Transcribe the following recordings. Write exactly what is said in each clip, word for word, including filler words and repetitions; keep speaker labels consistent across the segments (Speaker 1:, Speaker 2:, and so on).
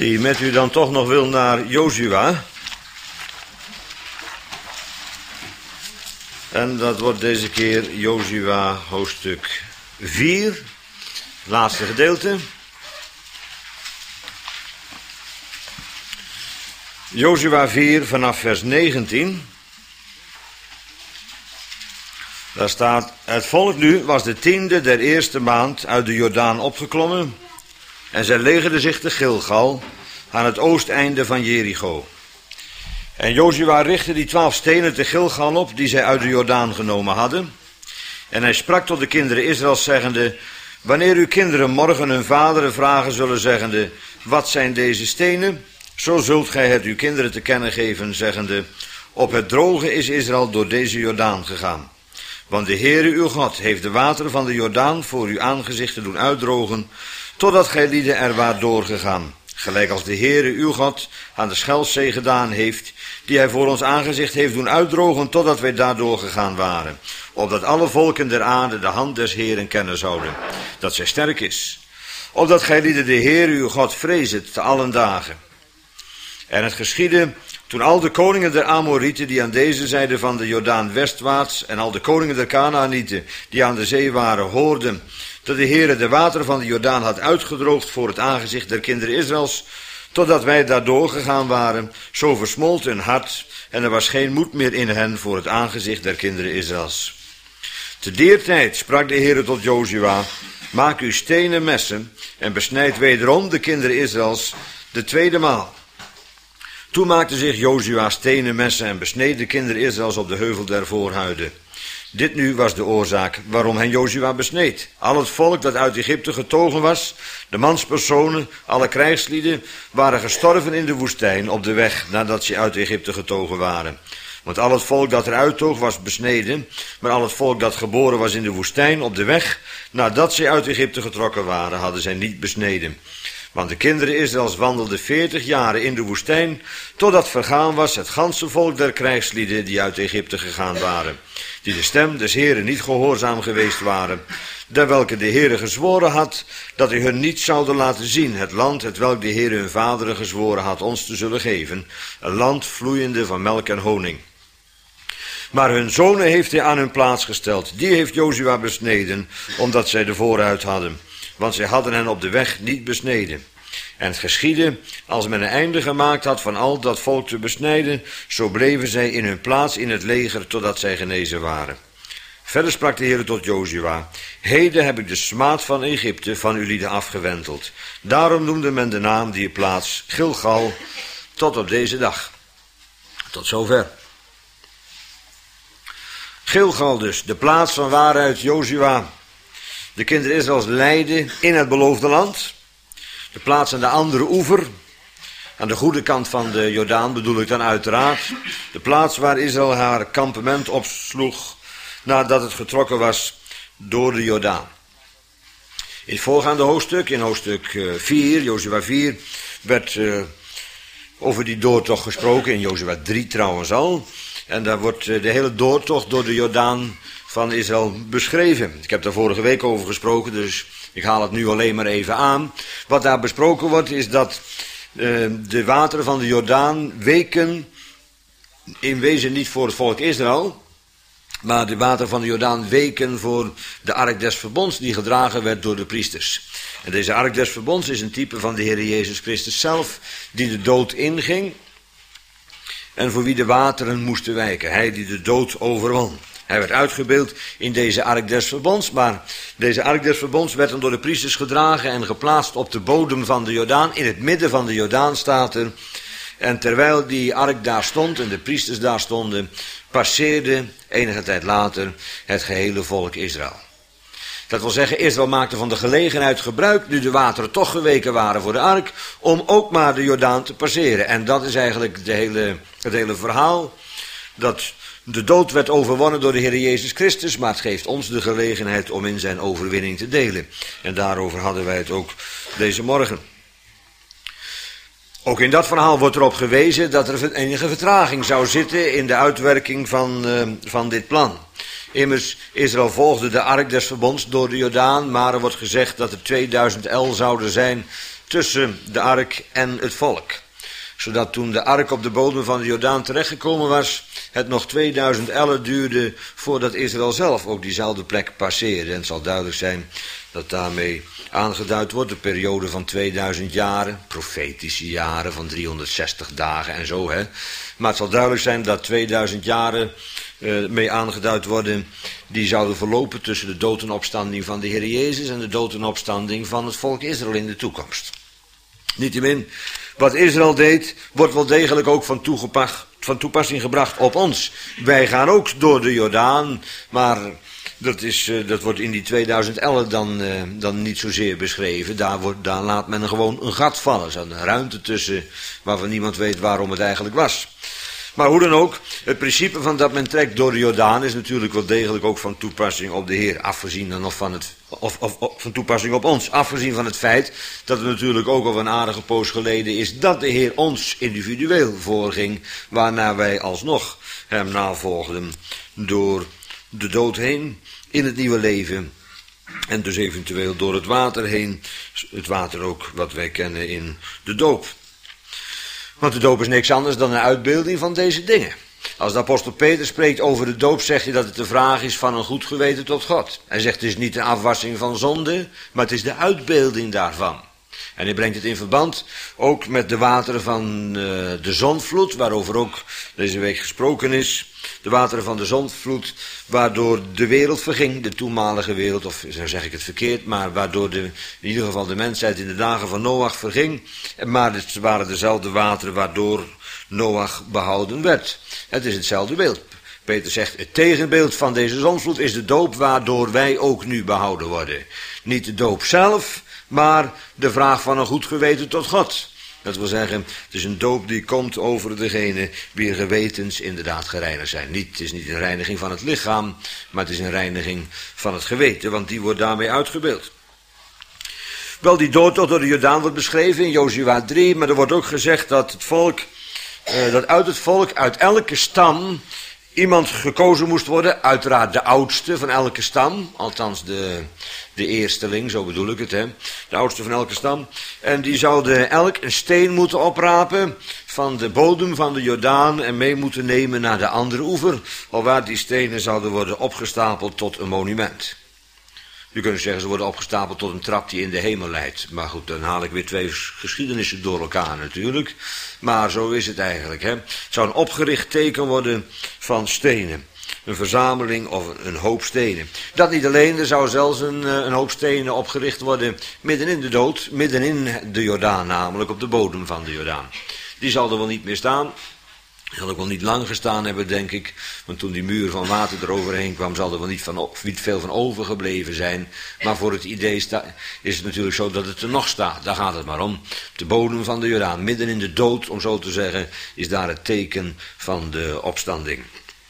Speaker 1: die met u dan toch nog wil naar Jozua. En dat wordt deze keer Jozua hoofdstuk vier, het laatste gedeelte. Jozua vier vanaf vers negentien. Daar staat: Het volk nu was de tiende der eerste maand uit de Jordaan opgeklommen, en zij legerden zich te Gilgal, aan het oosteinde van Jericho. En Jozua richtte die twaalf stenen te Gilgal op, die zij uit de Jordaan genomen hadden. En hij sprak tot de kinderen Israëls, zeggende: Wanneer uw kinderen morgen hun vaderen vragen zullen, zeggende: Wat zijn deze stenen? Zo zult gij het uw kinderen te kennen geven, zeggende: Op het droge is Israël door deze Jordaan gegaan. Want de Heere uw God heeft de wateren van de Jordaan voor uw aangezichten doen uitdrogen, totdat gij lieden er waart doorgegaan. Gelijk als de Heere uw God aan de Schelfzee gedaan heeft, die hij voor ons aangezicht heeft doen uitdrogen, totdat wij daardoor gegaan waren. Opdat alle volken der aarde de hand des Heeren kennen zouden, dat zij sterk is. Opdat gij lieden de Heere uw God vrezet te allen dagen. En het geschiedde, toen al de koningen der Amorieten, die aan deze zijde van de Jordaan westwaarts, en al de koningen der Kanaanieten, die aan de zee waren, hoorden dat de Heere de wateren van de Jordaan had uitgedroogd voor het aangezicht der kinderen Israëls, totdat wij daardoor gegaan waren, zo versmolt hun hart, en er was geen moed meer in hen voor het aangezicht der kinderen Israëls. Te dier tijd sprak de Heere tot Jozua: Maak u stenen messen, en besnijd wederom de kinderen Israëls de tweede maal. Toen maakte zich Jozua stenen messen en besneed de kinderen Israëls op de heuvel der voorhuiden. Dit nu was de oorzaak waarom hen Jozua besneed. Al het volk dat uit Egypte getogen was, de manspersonen, alle krijgslieden, waren gestorven in de woestijn op de weg nadat ze uit Egypte getogen waren. Want al het volk dat eruit toog was besneden, maar al het volk dat geboren was in de woestijn op de weg nadat ze uit Egypte getrokken waren, hadden zij niet besneden. Want de kinderen Israëls wandelden veertig jaren in de woestijn, totdat vergaan was het ganse volk der krijgslieden die uit Egypte gegaan waren, die de stem des Heeren niet gehoorzaam geweest waren, der welke de Heere gezworen had, dat hij hun niet zouden laten zien, het land het welk de Heere hun vaderen gezworen had ons te zullen geven, een land vloeiende van melk en honing. Maar hun zonen heeft hij aan hun plaats gesteld, die heeft Jozua besneden, omdat zij de vooruit hadden. Want zij hadden hen op de weg niet besneden. En het geschiedde, als men een einde gemaakt had van al dat volk te besnijden, zo bleven zij in hun plaats in het leger, totdat zij genezen waren. Verder sprak de Heer tot Jozua: Heden heb ik de smaad van Egypte van uw lieden afgewenteld. Daarom noemde men de naam die plaats Gilgal tot op deze dag. Tot zover. Gilgal dus, de plaats van waaruit Jozua de kinderen Israëls leidden in het beloofde land. De plaats aan de andere oever, aan de goede kant van de Jordaan bedoel ik dan uiteraard. De plaats waar Israël haar kampement opsloeg nadat het getrokken was door de Jordaan. In het voorgaande hoofdstuk, in hoofdstuk vier, Jozua vier, werd uh, over die doortocht gesproken, in Jozua drie trouwens al. En daar wordt uh, de hele doortocht door de Jordaan van Israël beschreven. Ik heb daar vorige week over gesproken, dus ik haal het nu alleen maar even aan. Wat daar besproken wordt is dat uh, de wateren van de Jordaan weken in wezen niet voor het volk Israël, maar de wateren van de Jordaan weken voor de ark des verbonds die gedragen werd door de priesters. En deze ark des verbonds is een type van de Heer Jezus Christus zelf, die de dood inging en voor wie de wateren moesten wijken. Hij die de dood overwon. Hij werd uitgebeeld in deze ark des verbonds, maar deze ark des verbonds werd dan door de priesters gedragen en geplaatst op de bodem van de Jordaan. In het midden van de Jordaan staat er. En terwijl die ark daar stond en de priesters daar stonden, passeerde enige tijd later het gehele volk Israël. Dat wil zeggen, Israël maakte van de gelegenheid gebruik, nu de wateren toch geweken waren voor de ark, om ook maar de Jordaan te passeren. En dat is eigenlijk de hele, het hele verhaal, dat de dood werd overwonnen door de Heer Jezus Christus, maar het geeft ons de gelegenheid om in zijn overwinning te delen. En daarover hadden wij het ook deze morgen. Ook in dat verhaal wordt erop gewezen dat er enige vertraging zou zitten in de uitwerking van, uh, van dit plan. Immers, Israël volgde de ark des verbonds door de Jordaan, maar er wordt gezegd dat er tweeduizend el zouden zijn tussen de ark en het volk. Zodat toen de ark op de bodem van de Jordaan terechtgekomen was, het nog tweeduizend ellen duurde voordat Israël zelf ook diezelfde plek passeerde. En het zal duidelijk zijn dat daarmee aangeduid wordt de periode van tweeduizend jaren, profetische jaren van driehonderdzestig dagen en zo. Hè. Maar het zal duidelijk zijn dat tweeduizend jaren uh, mee aangeduid worden, die zouden verlopen tussen de dood en opstanding van de Heer Jezus en de dood en opstanding van het volk Israël in de toekomst. Niettemin, wat Israël deed, wordt wel degelijk ook van, toegepacht, van toepassing gebracht op ons. Wij gaan ook door de Jordaan, maar dat, is, uh, dat wordt in die tweeduizend ellen dan, uh, dan niet zozeer beschreven. Daar, wordt, daar laat men gewoon een gat vallen. Er zat een ruimte tussen waarvan niemand weet waarom het eigenlijk was. Maar hoe dan ook, het principe van dat men trekt door de Jordaan is natuurlijk wel degelijk ook van toepassing op de Heer, afgezien dan nog van het, of, of, of van toepassing op ons, afgezien van het feit dat het natuurlijk ook al een aardige poos geleden is dat de Heer ons individueel voorging, waarna wij alsnog hem navolgden door de dood heen in het nieuwe leven en dus eventueel door het water heen, het water ook wat wij kennen in de doop. Want de doop is niks anders dan een uitbeelding van deze dingen. Als de apostel Peter spreekt over de doop, zegt hij dat het de vraag is van een goed geweten tot God. Hij zegt het is niet de afwassing van zonde, maar het is de uitbeelding daarvan. En hij brengt het in verband ook met de wateren van uh, de zondvloed, waarover ook deze week gesproken is. De wateren van de zondvloed, waardoor de wereld verging, de toenmalige wereld, of zo zeg ik het verkeerd, maar waardoor de, in ieder geval de mensheid in de dagen van Noach verging. Maar het waren dezelfde wateren waardoor Noach behouden werd. Het is hetzelfde beeld. Peter zegt, het tegenbeeld van deze zondvloed is de doop waardoor wij ook nu behouden worden. Niet de doop zelf, maar de vraag van een goed geweten tot God. Dat wil zeggen, het is een doop die komt over degene wier gewetens inderdaad gereinigd zijn. Niet, het is niet een reiniging van het lichaam, maar het is een reiniging van het geweten, want die wordt daarmee uitgebeeld. Wel, die doodtocht door de Jordaan wordt beschreven in Jozua drie, maar er wordt ook gezegd dat het volk, eh, dat uit het volk, uit elke stam, iemand gekozen moest worden, uiteraard de oudste van elke stam, althans de, de eersteling, zo bedoel ik het, hè, de oudste van elke stam. En die zouden elk een steen moeten oprapen van de bodem van de Jordaan en mee moeten nemen naar de andere oever, alwaar die stenen zouden worden opgestapeld tot een monument. Je kunt zeggen, ze worden opgestapeld tot een trap die in de hemel leidt. Maar goed, dan haal ik weer twee geschiedenissen door elkaar natuurlijk. Maar zo is het eigenlijk. Hè. Het zou een opgericht teken worden van stenen. Een verzameling of een hoop stenen. Dat niet alleen, er zou zelfs een, een hoop stenen opgericht worden midden in de dood. Midden in de Jordaan namelijk, op de bodem van de Jordaan. Die zal er wel niet meer staan. Die zal ook wel niet lang gestaan hebben, denk ik. Want toen die muur van water eroverheen kwam, zal er wel niet, van, niet veel van overgebleven zijn. Maar voor het idee sta, is het natuurlijk zo dat het er nog staat. Daar gaat het maar om. Op de bodem van de Jordaan, midden in de dood, om zo te zeggen, is daar het teken van de opstanding.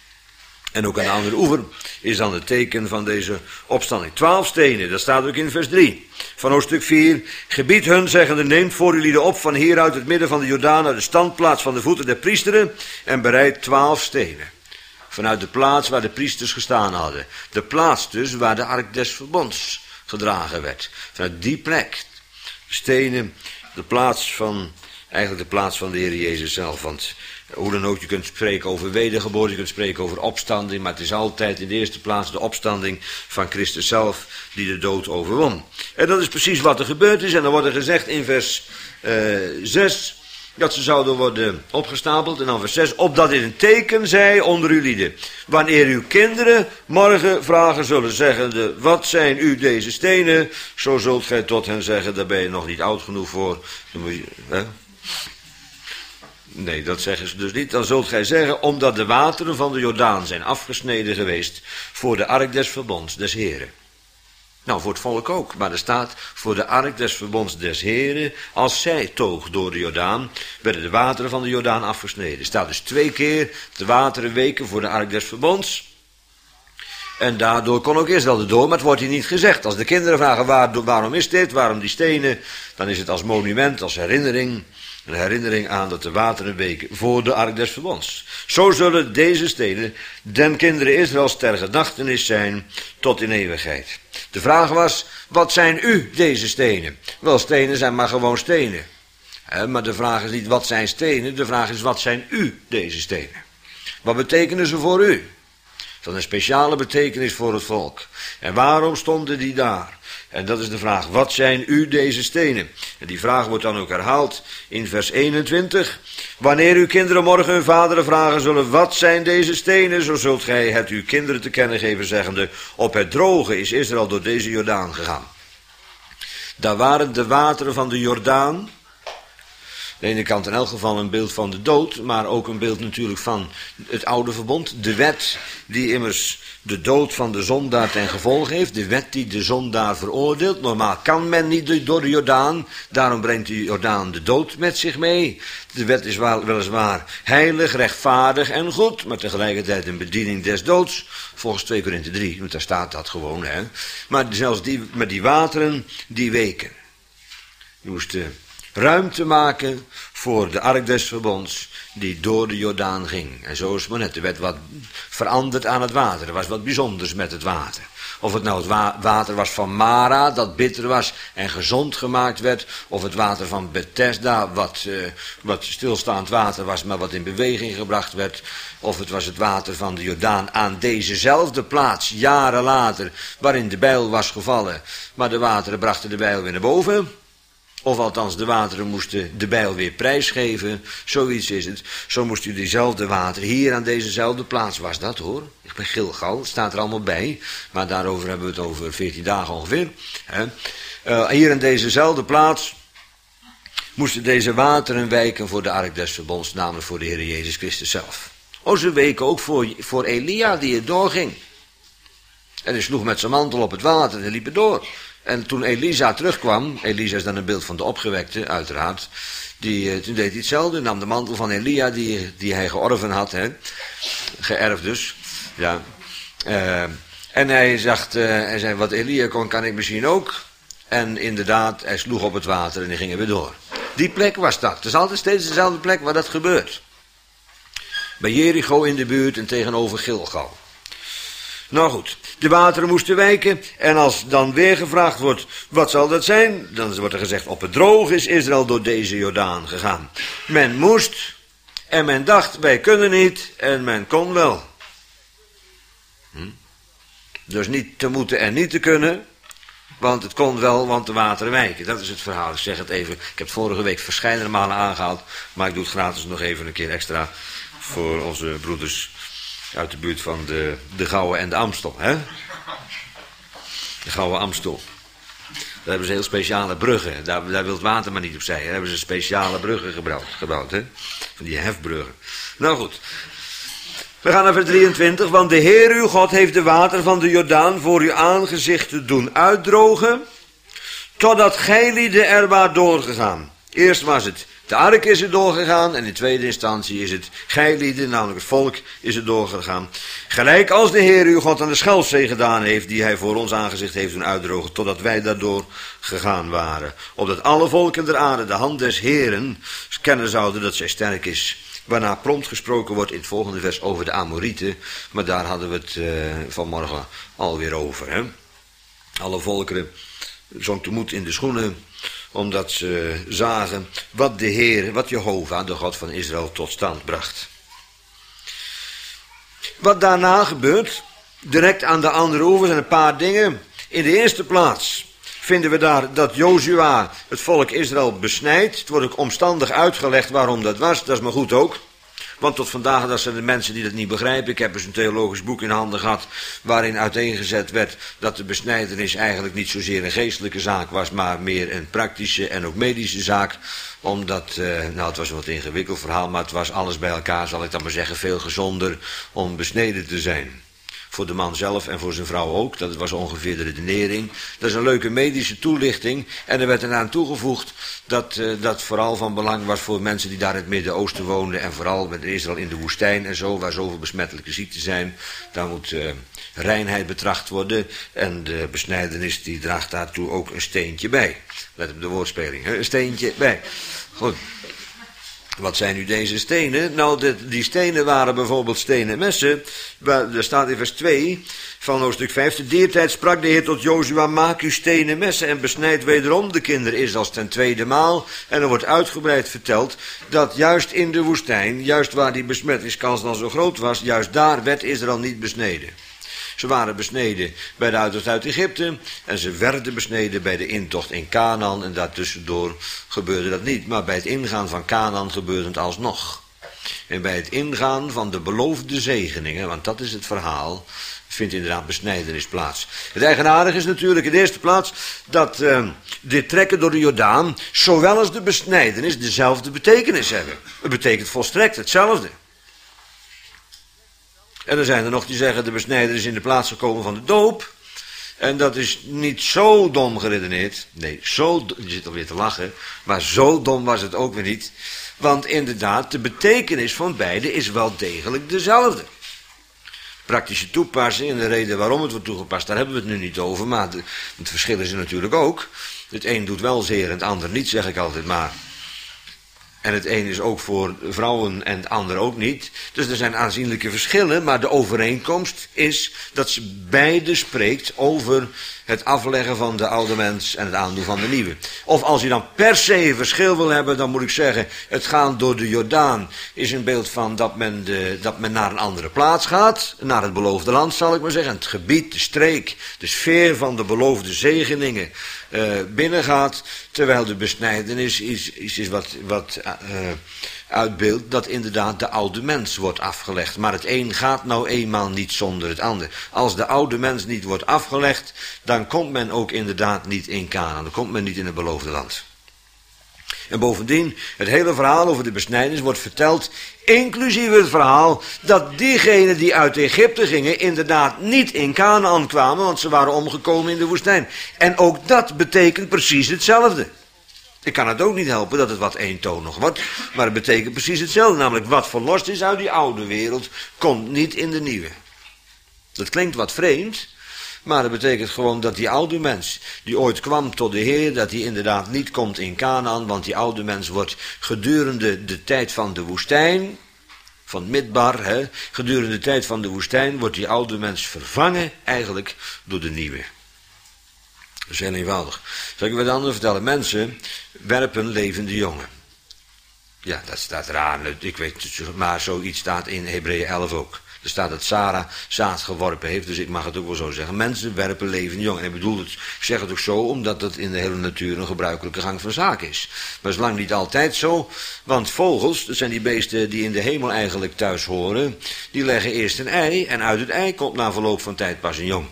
Speaker 1: En ook aan de andere oever is dan het teken van deze opstanding. Twaalf stenen, dat staat ook in vers drie. Van hoofdstuk vier. Gebied hun, zeggende, neemt voor u lieden op van hier uit het midden van de Jordaan naar de standplaats van de voeten der priesteren en bereid twaalf stenen. Vanuit de plaats waar de priesters gestaan hadden. De plaats dus waar de ark des verbonds gedragen werd. Vanuit die plek. De stenen, de plaats van, eigenlijk de plaats van de Heer Jezus zelf. Want hoe dan ook, je kunt spreken over wedergeboorte, je kunt spreken over opstanding, maar het is altijd in de eerste plaats de opstanding van Christus zelf die de dood overwon. En dat is precies wat er gebeurd is. En dan wordt er gezegd in vers uh, zes dat ze zouden worden opgestapeld. En dan vers zes, opdat dit een teken zij onder uw lieden. Wanneer uw kinderen morgen vragen zullen, zeggende, wat zijn u deze stenen? Zo zult gij tot hen zeggen, daar ben je nog niet oud genoeg voor. Dan moet je, hè? Nee, dat zeggen ze dus niet. Dan zult gij zeggen, omdat de wateren van de Jordaan zijn afgesneden geweest voor de ark des verbonds des Heren. Nou, voor het volk ook, maar er staat voor de ark des verbonds des Heren, als zij toog door de Jordaan, werden de wateren van de Jordaan afgesneden. Er staat dus twee keer de wateren weken voor de ark des verbonds. En daardoor kon ook Israël erdoor, maar het wordt hier niet gezegd. Als de kinderen vragen waar, waarom is dit, waarom die stenen, dan is het als monument, als herinnering Een herinnering aan dat de wateren weken voor de ark des verbonds. Zo zullen deze stenen den kinderen Israëls ter gedachtenis zijn tot in eeuwigheid. De vraag was, wat zijn u deze stenen? Wel, stenen zijn maar gewoon stenen. He, maar de vraag is niet, wat zijn stenen? De vraag is, wat zijn u deze stenen? Wat betekenen ze voor u? Dat is een speciale betekenis voor het volk. En waarom stonden die daar? En dat is de vraag, wat zijn u deze stenen? En die vraag wordt dan ook herhaald in vers eenentwintig. Wanneer uw kinderen morgen hun vaderen vragen zullen, wat zijn deze stenen? Zo zult gij het uw kinderen te kennen geven, zeggende, op het droge is Israël door deze Jordaan gegaan. Daar waren de wateren van de Jordaan. Aan de ene kant in elk geval een beeld van de dood, maar ook een beeld natuurlijk van het oude verbond. De wet die immers de dood van de zondaar ten gevolge heeft. De wet die de zondaar veroordeelt. Normaal kan men niet door de Jordaan. Daarom brengt de Jordaan de dood met zich mee. De wet is weliswaar heilig, rechtvaardig en goed. Maar tegelijkertijd een bediening des doods. Volgens twee Korinthe drie. Want daar staat dat gewoon. Hè. Maar zelfs die, met die wateren, die weken. Je moest uh, ruimte maken voor de ark des verbonds. Die door de Jordaan ging. En zo is maar net. Er werd wat veranderd aan het water. Er was wat bijzonders met het water. Of het nou het wa- water was van Mara, dat bitter was en gezond gemaakt werd. Of het water van Bethesda, wat, uh, wat stilstaand water was, maar wat in beweging gebracht werd. Of het was het water van de Jordaan aan dezezelfde plaats, jaren later, waarin de bijl was gevallen. Maar de wateren brachten de bijl weer naar boven. Of althans, de wateren moesten de bijl weer prijsgeven. Zoiets is het. Zo moest u diezelfde water hier aan dezezelfde plaats. Was dat hoor. Ik ben Gilgal. Staat er allemaal bij. Maar daarover hebben we het over veertien dagen ongeveer. He. Uh, hier aan dezezelfde plaats moesten deze wateren wijken voor de ark des verbonds. Namelijk voor de Heer Jezus Christus zelf. Oh, ze weken ook voor, voor Elia die er doorging. En hij sloeg met zijn mantel op het water en hij liep er door. En toen Elisa terugkwam, Elisa is dan een beeld van de opgewekte, uiteraard, die, toen deed hij hetzelfde, nam de mantel van Elia die, die hij geërven had, hè, geërfd dus, ja. Uh, en hij, zag, uh, hij zei, wat Elia kon, kan ik misschien ook. En inderdaad, hij sloeg op het water en hij ging er weer door. Die plek was dat. Het is altijd steeds dezelfde plek waar dat gebeurt. Bij Jericho in de buurt en tegenover Gilgal. Nou goed, de wateren moesten wijken en als dan weer gevraagd wordt, wat zal dat zijn? Dan wordt er gezegd, op het droog is Israël door deze Jordaan gegaan. Men moest en men dacht, wij kunnen niet en men kon wel. Hm? Dus niet te moeten en niet te kunnen, want het kon wel, want de wateren wijken. Dat is het verhaal, ik zeg het even. Ik heb het vorige week verscheidene malen aangehaald, maar ik doe het gratis nog even een keer extra voor onze broeders uit de buurt van de, de Gouwe en de Amstel, hè? De Gouwe Amstel. Daar hebben ze heel speciale bruggen. Daar, daar wil het water maar niet op zijn. Daar hebben ze speciale bruggen gebouwd, gebouwd, hè? Van die hefbruggen. Nou goed. We gaan naar vers drieëntwintig. Want de Heer uw God heeft de water van de Jordaan voor uw aangezicht te doen uitdrogen, totdat gij lieden er waart doorgegaan. Eerst was het de ark is er doorgegaan en in tweede instantie is het gij-lieden, namelijk het volk, is er doorgegaan. Gelijk als de Heer uw God aan de Schelfzee gedaan heeft, die hij voor ons aangezicht heeft doen uitdrogen, totdat wij daardoor gegaan waren. Opdat alle volken der aarde de hand des Heeren kennen zouden dat zij sterk is. Waarna prompt gesproken wordt in het volgende vers over de Amorieten, maar daar hadden we het uh, vanmorgen alweer over. Hè? Alle volkeren zonken moed in de schoenen, omdat ze zagen wat de Heer, wat Jehovah, de God van Israël, tot stand bracht. Wat daarna gebeurt, direct aan de andere oever, zijn een paar dingen. In de eerste plaats vinden we daar dat Jozua het volk Israël besnijdt. Het wordt ook omstandig uitgelegd waarom dat was, dat is maar goed ook. Want tot vandaag, dat zijn de mensen die dat niet begrijpen. Ik heb eens een theologisch boek in handen gehad waarin uiteengezet werd dat de besnijdenis eigenlijk niet zozeer een geestelijke zaak was, maar meer een praktische en ook medische zaak. Omdat, uh, nou het was een wat ingewikkeld verhaal, maar het was alles bij elkaar, zal ik dan maar zeggen, veel gezonder om besneden te zijn. Voor de man zelf en voor zijn vrouw ook. Dat was ongeveer de redenering. Dat is een leuke medische toelichting. En er werd eraan toegevoegd dat uh, dat vooral van belang was voor mensen die daar in het Midden-Oosten woonden. En vooral met Israël in de woestijn en zo, waar zoveel besmettelijke ziekten zijn. Daar moet uh, reinheid betracht worden. En de besnijdenis die draagt daartoe ook een steentje bij. Let op de woordspeling. Hè? Een steentje bij. Goed. Wat zijn nu deze stenen? Nou, de, die stenen waren bijvoorbeeld stenen messen. Er staat in vers twee van hoofdstuk vijf. Te dier tijd sprak de Heer tot Jozua: maak u stenen messen en besnijd wederom de kinderen Israëls ten tweede maal. En er wordt uitgebreid verteld dat juist in de woestijn, juist waar die besmettingskans dan zo groot was, juist daar werd Israël niet besneden. Ze waren besneden bij de uittocht uit Egypte en ze werden besneden bij de intocht in Canaan en daartussendoor gebeurde dat niet. Maar bij het ingaan van Canaan gebeurde het alsnog. En bij het ingaan van de beloofde zegeningen, want dat is het verhaal, vindt inderdaad besnijdenis plaats. Het eigenaardige is natuurlijk in de eerste plaats dat uh, dit trekken door de Jordaan, zowel als de besnijdenis, dezelfde betekenis hebben. Het betekent volstrekt hetzelfde. En er zijn er nog die zeggen de besnijdenis is in de plaats gekomen van de doop. En dat is niet zo dom geredeneerd. Nee, zo, je zit alweer te lachen, maar zo dom was het ook weer niet. Want inderdaad, de betekenis van beide is wel degelijk dezelfde. Praktische toepassing en de reden waarom het wordt toegepast, daar hebben we het nu niet over. Maar de, het verschil is er natuurlijk ook. Het een doet wel zeer en het ander niet, zeg ik altijd maar. En het een is ook voor vrouwen en het ander ook niet. Dus er zijn aanzienlijke verschillen, maar de overeenkomst is dat ze beide spreekt over het afleggen van de oude mens en het aandoen van de nieuwe. Of als je dan per se een verschil wil hebben, dan moet ik zeggen, het gaan door de Jordaan is een beeld van dat men, de, dat men naar een andere plaats gaat, naar het beloofde land zal ik maar zeggen. Het gebied, de streek, de sfeer van de beloofde zegeningen uh, binnengaat, terwijl de besnijdenis is, is, is wat, wat uh, uitbeeldt dat inderdaad de oude mens wordt afgelegd. Maar het een gaat nou eenmaal niet zonder het ander. Als de oude mens niet wordt afgelegd, dan komt men ook inderdaad niet in Canaan. Dan komt men niet in het beloofde land. En bovendien, het hele verhaal over de besnijdenis wordt verteld, inclusief het verhaal dat diegenen die uit Egypte gingen inderdaad niet in Canaan kwamen, want ze waren omgekomen in de woestijn. En ook dat betekent precies hetzelfde. Ik kan het ook niet helpen dat het wat eentonig wordt, maar het betekent precies hetzelfde. Namelijk, wat verlost is uit die oude wereld, komt niet in de nieuwe. Dat klinkt wat vreemd, maar dat betekent gewoon dat die oude mens, die ooit kwam tot de Heer, dat die inderdaad niet komt in Canaan, want die oude mens wordt gedurende de tijd van de woestijn, van Midbar, hè, gedurende de tijd van de woestijn, wordt die oude mens vervangen eigenlijk door de nieuwe. Dat is heel eenvoudig. Zal ik wat anders vertellen? Mensen werpen levende jongen. Ja, dat staat raar. Ik weet, maar zoiets staat in Hebreeën elf ook. Er staat dat Sarah zaad geworpen heeft, dus ik mag het ook wel zo zeggen. Mensen werpen levende jongen. En ik bedoel het, ik zeg het ook zo, omdat het in de hele natuur een gebruikelijke gang van zaken is. Maar dat is lang niet altijd zo, want vogels, dat zijn die beesten die in de hemel eigenlijk thuis horen, die leggen eerst een ei en uit het ei komt na verloop van tijd pas een jong.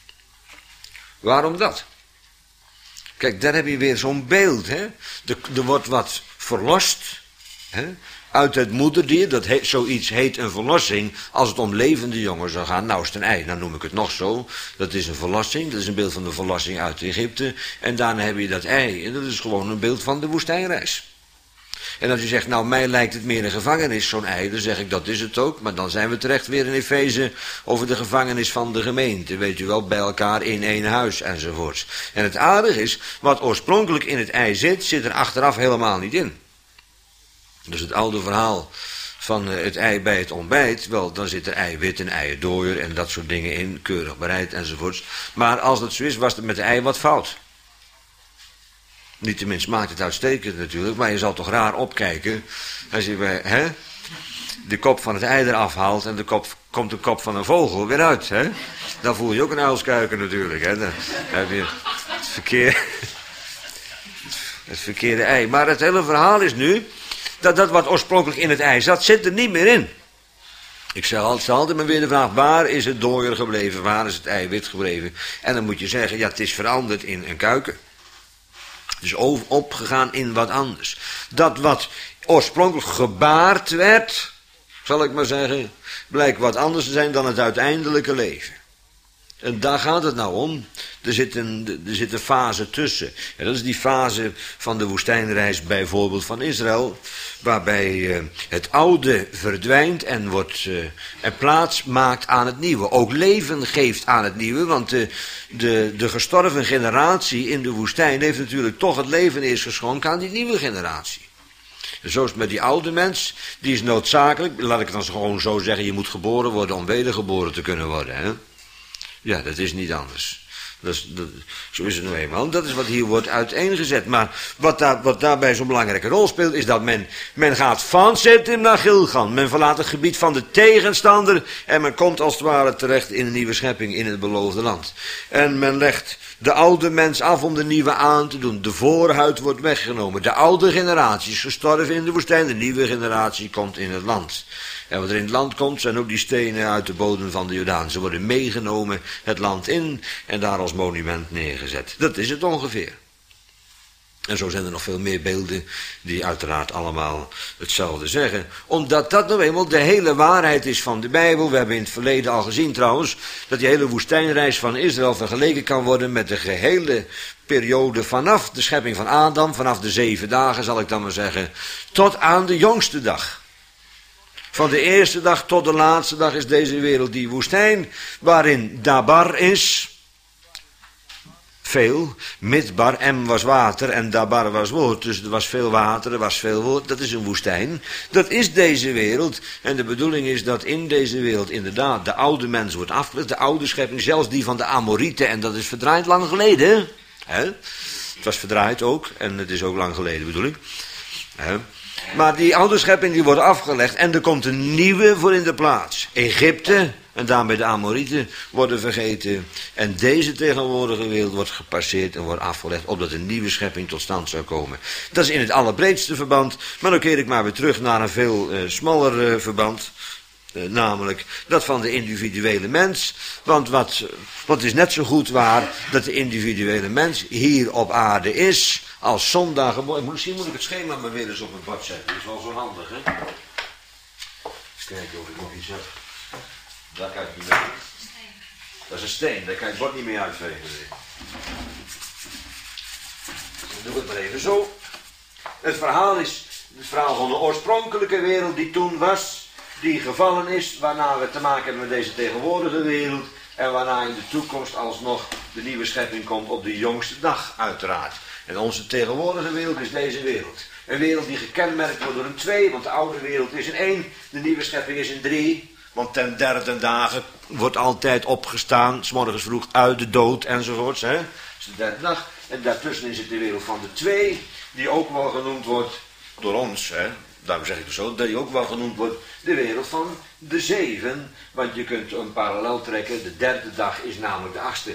Speaker 1: Waarom dat? Kijk, daar heb je weer zo'n beeld, hè. Er, er wordt wat verlost, hè, uit het moederdier. Dat heet, zoiets heet een verlossing. Als het om levende jongen zou gaan, nou is het een ei, dan noem ik het nog zo. Dat is een verlossing, dat is een beeld van de verlossing uit Egypte. En daarna heb je dat ei, en dat is gewoon een beeld van de woestijnreis. En als je zegt, nou mij lijkt het meer een gevangenis, zo'n ei, dan zeg ik, dat is het ook. Maar dan zijn we terecht weer in Efeze over de gevangenis van de gemeente. Weet u wel, bij elkaar in één huis enzovoorts. En het aardige is, wat oorspronkelijk in het ei zit, zit er achteraf helemaal niet in. Dus het oude verhaal van het ei bij het ontbijt, wel, dan zit er eiwit en eierdooier en dat soort dingen in, keurig bereid enzovoorts. Maar als dat zo is, was er met het ei wat fout. Niettemin smaakt het uitstekend natuurlijk, maar je zal toch raar opkijken als je bij, hè, de kop van het ei eraf haalt en de kop, komt de kop van een vogel weer uit. Hè? Dan voel je ook een uilskuiken natuurlijk. Hè? Dan heb je het, verkeer, het verkeerde ei. Maar het hele verhaal is nu dat dat wat oorspronkelijk in het ei zat, zit er niet meer in. Ik stel altijd maar weer de vraag, waar is het dooier gebleven, waar is het eiwit gebleven? En dan moet je zeggen, ja, het is veranderd in een kuiken. Dus opgegaan in wat anders. Dat wat oorspronkelijk gebaard werd, zal ik maar zeggen, blijkt wat anders te zijn dan het uiteindelijke leven. En daar gaat het nou om. Er zit een, er zit een fase tussen. En dat is die fase van de woestijnreis bijvoorbeeld van Israël, waarbij uh, het oude verdwijnt en, wordt, uh, en plaats maakt aan het nieuwe. Ook leven geeft aan het nieuwe, want de, de, de gestorven generatie in de woestijn heeft natuurlijk toch het leven eerst geschonken aan die nieuwe generatie. Zo is het met die oude mens, die is noodzakelijk, laat ik het dan gewoon zo zeggen, je moet geboren worden om wedergeboren te kunnen worden. Hè? Ja, dat is niet anders. Dat is, dat, zo is het nou eenmaal. Dat is wat hier wordt uiteengezet. Maar wat, daar, wat daarbij zo'n belangrijke rol speelt, is dat men, men gaat van Sittim naar Gilgal. Men verlaat het gebied van de tegenstander en men komt als het ware terecht in een nieuwe schepping in het beloofde land. En men legt de oude mens af om de nieuwe aan te doen. De voorhuid wordt weggenomen. De oude generatie is gestorven in de woestijn. De nieuwe generatie komt in het land. En wat er in het land komt, zijn ook die stenen uit de bodem van de Jordaan. Ze worden meegenomen het land in en daar als monument neergezet. Dat is het ongeveer. En zo zijn er nog veel meer beelden die uiteraard allemaal hetzelfde zeggen. Omdat dat nou eenmaal de hele waarheid is van de Bijbel. We hebben in het verleden al gezien trouwens, dat die hele woestijnreis van Israël vergeleken kan worden met de gehele periode vanaf de schepping van Adam, vanaf de zeven dagen zal ik dan maar zeggen, tot aan de jongste dag. Van de eerste dag tot de laatste dag is deze wereld die woestijn, waarin Dabar is, veel, Midbar, M was water en Dabar was woord, dus er was veel water, er was veel woord, dat is een woestijn. Dat is deze wereld en de bedoeling is dat in deze wereld inderdaad de oude mens wordt afgelegd, de oude schepping, zelfs die van de Amorieten, en dat is verdraaid lang geleden. Hè? Het was verdraaid ook en het is ook lang geleden bedoel ik. Hè? Maar die oude schepping die wordt afgelegd en er komt een nieuwe voor in de plaats. Egypte en daarmee de Amorieten worden vergeten. En deze tegenwoordige wereld wordt gepasseerd en wordt afgelegd, opdat een nieuwe schepping tot stand zou komen. Dat is in het allerbreedste verband, maar dan keer ik maar weer terug naar een veel uh, smaller uh, verband. Uh, namelijk dat van de individuele mens. Want wat, wat is net zo goed waar dat de individuele mens hier op aarde is als zondag geboren. Misschien moet ik het schema maar weer eens op mijn bord zetten. Dat is wel zo handig, hè? Eens kijken of ik nog iets heb. Daar kijk ik niet mee. Dat is een steen, daar kan je het bord niet mee uitvegen. Dan doe ik het maar even zo. Het verhaal is het verhaal van de oorspronkelijke wereld die toen was, die gevallen is, waarna we te maken hebben met deze tegenwoordige wereld en waarna in de toekomst alsnog de nieuwe schepping komt op de jongste dag uiteraard. En onze tegenwoordige wereld is deze wereld. Een wereld die gekenmerkt wordt door een twee, want de oude wereld is in één, de nieuwe schepping is in drie. Want ten derde dagen wordt altijd opgestaan, 's morgens vroeg uit de dood enzovoorts. Hè? Dat is de derde dag. En daartussen is het de wereld van de twee, die ook wel genoemd wordt door ons, hè? Daarom zeg ik het zo, dat die ook wel genoemd wordt de wereld van de zeven. Want je kunt een parallel trekken, de derde dag is namelijk de achtste.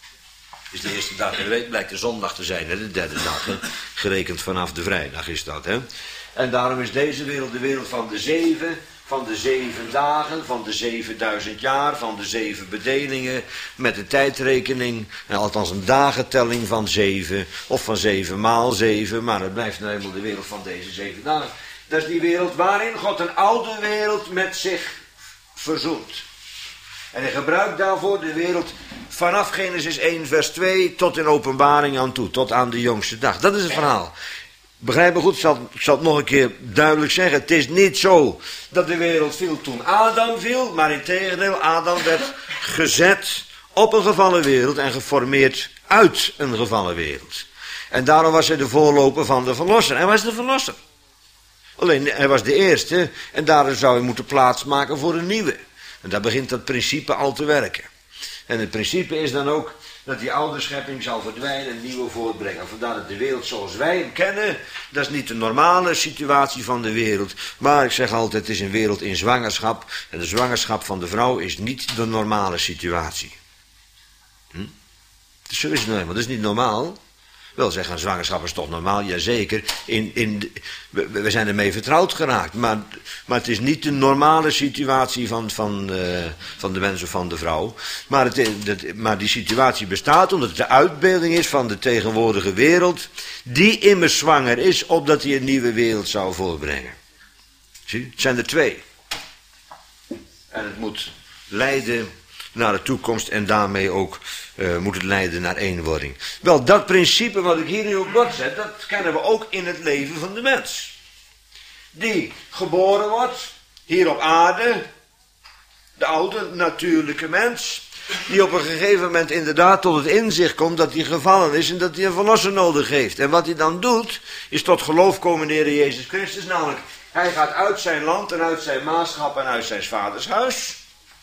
Speaker 1: Is de eerste dag in de week, blijkt de zondag te zijn, hè? De derde dag, hè? Gerekend vanaf de vrijdag is dat. Hè? En daarom is deze wereld de wereld van de zeven, van de zeven dagen, van de zevenduizend jaar, van de zeven bedelingen, met een tijdrekening, en althans een dagentelling van zeven, of van zeven maal zeven, maar het blijft nou eenmaal de wereld van deze zeven dagen. Dat is die wereld waarin God een oude wereld met zich verzoent. En hij gebruikt daarvoor de wereld vanaf Genesis één vers twee tot in Openbaring aan toe, tot aan de jongste dag. Dat is het verhaal. Begrijp me goed, ik zal, ik zal het nog een keer duidelijk zeggen. Het is niet zo dat de wereld viel toen Adam viel, maar integendeel, Adam werd gezet op een gevallen wereld en geformeerd uit een gevallen wereld. En daarom was hij de voorloper van de verlosser. Hij was de verlosser. Alleen hij was de eerste en daarom zou hij moeten plaatsmaken voor een nieuwe. En daar begint dat principe al te werken. En het principe is dan ook dat die oude schepping zal verdwijnen en een nieuwe voortbrengen. Vandaar dat de wereld zoals wij hem kennen, dat is niet de normale situatie van de wereld. Maar ik zeg altijd, het is een wereld in zwangerschap. En de zwangerschap van de vrouw is niet de normale situatie. Hm? Dus zo is het nou helemaal, dat is niet normaal. Wel zeggen, zwangerschap is toch normaal? Jazeker, in, in de, we, we zijn ermee vertrouwd geraakt. Maar, maar het is niet de normale situatie van, van, uh, van de mens of van de vrouw. Maar, het, het, maar die situatie bestaat omdat het de uitbeelding is van de tegenwoordige wereld, die immers zwanger is, opdat hij een nieuwe wereld zou voorbrengen. Zie, het zijn er twee. En het moet leiden naar de toekomst en daarmee ook uh, moet het leiden naar eenwording. Wel, dat principe wat ik hier nu op bord zet, dat kennen we ook in het leven van de mens. Die geboren wordt, hier op aarde, de oude natuurlijke mens, die op een gegeven moment inderdaad tot het inzicht komt dat hij gevallen is en dat hij een verlosser nodig heeft. En wat hij dan doet, is tot geloof komen in de Heer Jezus Christus, namelijk hij gaat uit zijn land en uit zijn maatschap en uit zijn vaders huis.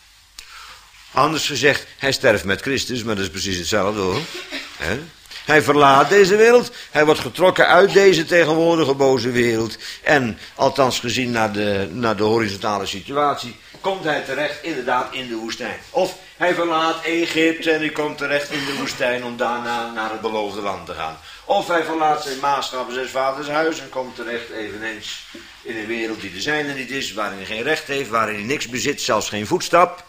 Speaker 1: Anders gezegd, hij sterft met Christus, maar dat is precies hetzelfde hoor. He? Hij verlaat deze wereld, hij wordt getrokken uit deze tegenwoordige boze wereld. En, althans gezien naar de, naar de horizontale situatie, komt hij terecht inderdaad in de woestijn. Of hij verlaat Egypte en hij komt terecht in de woestijn om daarna naar het beloofde land te gaan. Of hij verlaat zijn maatschap en zijn vaders huis en komt terecht eveneens in een wereld die de zijne niet is, waarin hij geen recht heeft, waarin hij niks bezit, zelfs geen voetstap.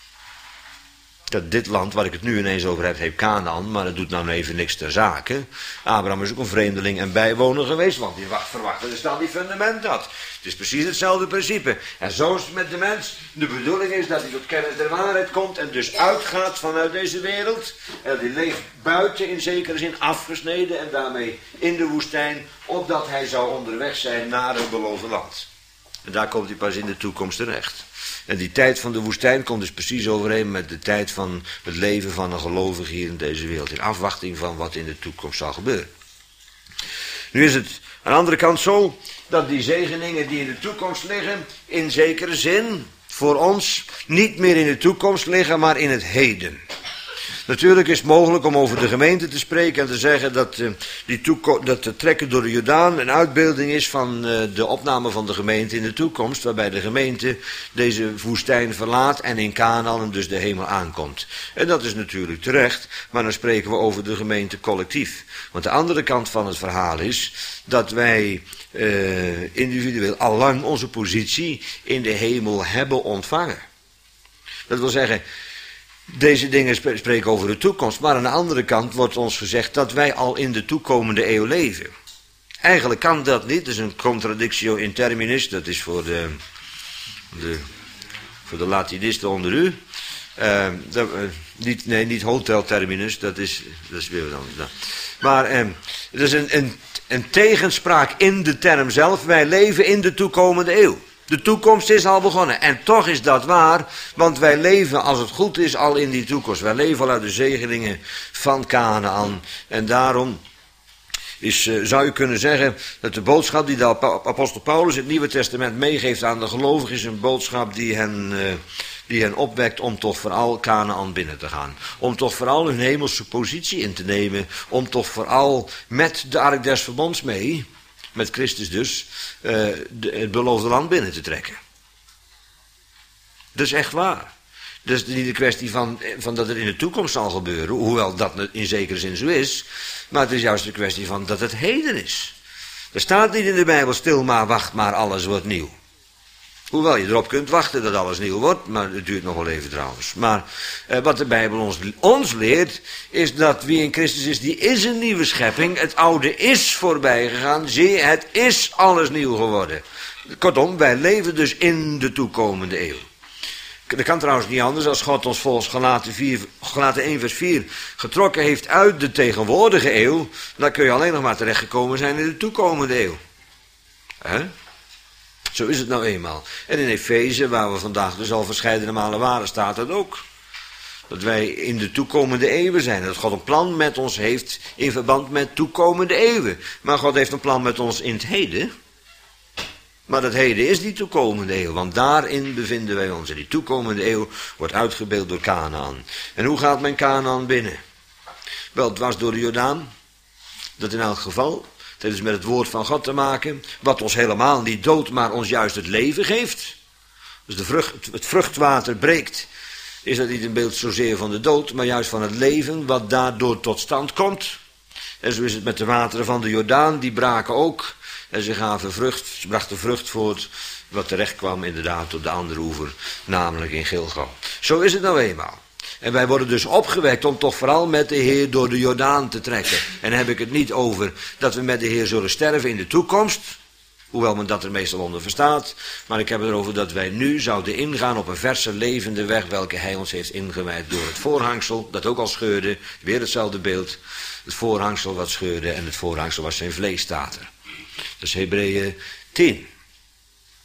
Speaker 1: Dat dit land waar ik het nu ineens over heb, heet Kanaan, maar dat doet nou even niks ter zake. Abraham is ook een vreemdeling en bijwoner geweest, want die verwacht dat er staan die fundament had. Het is precies hetzelfde principe. En zo is het met de mens. De bedoeling is dat hij tot kennis der waarheid komt en dus uitgaat vanuit deze wereld. En dat hij leeft buiten in zekere zin afgesneden en daarmee in de woestijn, opdat hij zou onderweg zijn naar het beloofde land. En daar komt hij pas in de toekomst terecht. En die tijd van de woestijn komt dus precies overeen met de tijd van het leven van een gelovige hier in deze wereld. In afwachting van wat in de toekomst zal gebeuren. Nu is het aan de andere kant zo dat die zegeningen die in de toekomst liggen, in zekere zin voor ons niet meer in de toekomst liggen, maar in het heden. Natuurlijk is het mogelijk om over de gemeente te spreken en te zeggen dat, uh, die toeko- dat het trekken door de Jordaan een uitbeelding is van uh, de opname van de gemeente in de toekomst, waarbij de gemeente deze woestijn verlaat en in Kanaan dus de hemel aankomt. En dat is natuurlijk terecht, maar dan spreken we over de gemeente collectief. Want de andere kant van het verhaal is dat wij uh, individueel allang onze positie in de hemel hebben ontvangen. Dat wil zeggen, deze dingen spreken over de toekomst, maar aan de andere kant wordt ons gezegd dat wij al in de toekomende eeuw leven. Eigenlijk kan dat niet, dat is een contradictio in terminis, dat is voor de, de, voor de Latinisten onder u. Uh, dat, uh, niet, nee, niet hotel terminus, dat is, dat is weer wat anders. Nou. Maar uh, het is een, een, een tegenspraak in de term zelf, wij leven in de toekomende eeuw. De toekomst is al begonnen. En toch is dat waar, want wij leven, als het goed is, al in die toekomst. Wij leven al uit de zegeningen van Kanaan. En daarom is, uh, zou je kunnen zeggen dat de boodschap die de apostel Paulus in het Nieuwe Testament meegeeft aan de gelovigen is een boodschap die hen, uh, die hen opwekt om toch vooral Kanaan binnen te gaan. Om toch vooral hun hemelse positie in te nemen. Om toch vooral met de ark des verbonds mee, met Christus dus, uh, de, het beloofde land binnen te trekken. Dat is echt waar. Dat is niet de kwestie van, van dat het in de toekomst zal gebeuren, hoewel dat in zekere zin zo is, maar het is juist de kwestie van dat het heden is. Er staat niet in de Bijbel, stil maar, wacht maar, alles wordt nieuw. Hoewel je erop kunt wachten dat alles nieuw wordt, maar het duurt nog wel even trouwens. Maar eh, wat de Bijbel ons, ons leert, is dat wie in Christus is, die is een nieuwe schepping. Het oude is voorbij gegaan, zie, het is alles nieuw geworden. Kortom, wij leven dus in de toekomende eeuw. Dat kan trouwens niet anders als God ons volgens Galaten, vier, Galaten één vers vier getrokken heeft uit de tegenwoordige eeuw. Dan kun je alleen nog maar terechtgekomen zijn in de toekomende eeuw. Hè? Zo is het nou eenmaal. En in Efeze, waar we vandaag dus al verscheidene malen waren, staat dat ook. Dat wij in de toekomende eeuwen zijn. Dat God een plan met ons heeft in verband met toekomende eeuwen. Maar God heeft een plan met ons in het heden. Maar dat heden is die toekomende eeuw. Want daarin bevinden wij ons. En die toekomende eeuw wordt uitgebeeld door Kanaan. En hoe gaat men Kanaan binnen? Wel, dwars door de Jordaan. Dat in elk geval. Het heeft dus met het woord van God te maken, wat ons helemaal niet doodt, maar ons juist het leven geeft. Als de vrucht, het vruchtwater breekt, is dat niet een beeld zozeer van de dood, maar juist van het leven, wat daardoor tot stand komt. En zo is het met de wateren van de Jordaan, die braken ook. En ze gaven vrucht, ze brachten vrucht voort, wat terecht kwam inderdaad op de andere oever, namelijk in Gilgal. Zo is het nou eenmaal. En wij worden dus opgewekt om toch vooral met de Heer door de Jordaan te trekken. En dan heb ik het niet over dat we met de Heer zullen sterven in de toekomst. Hoewel men dat er meestal onder verstaat. Maar ik heb het erover dat wij nu zouden ingaan op een verse levende weg welke hij ons heeft ingewijd door het voorhangsel. Dat ook al scheurde. Weer hetzelfde beeld. Het voorhangsel wat scheurde en het voorhangsel was zijn vlees, staat er. Dat is Hebreeën tien.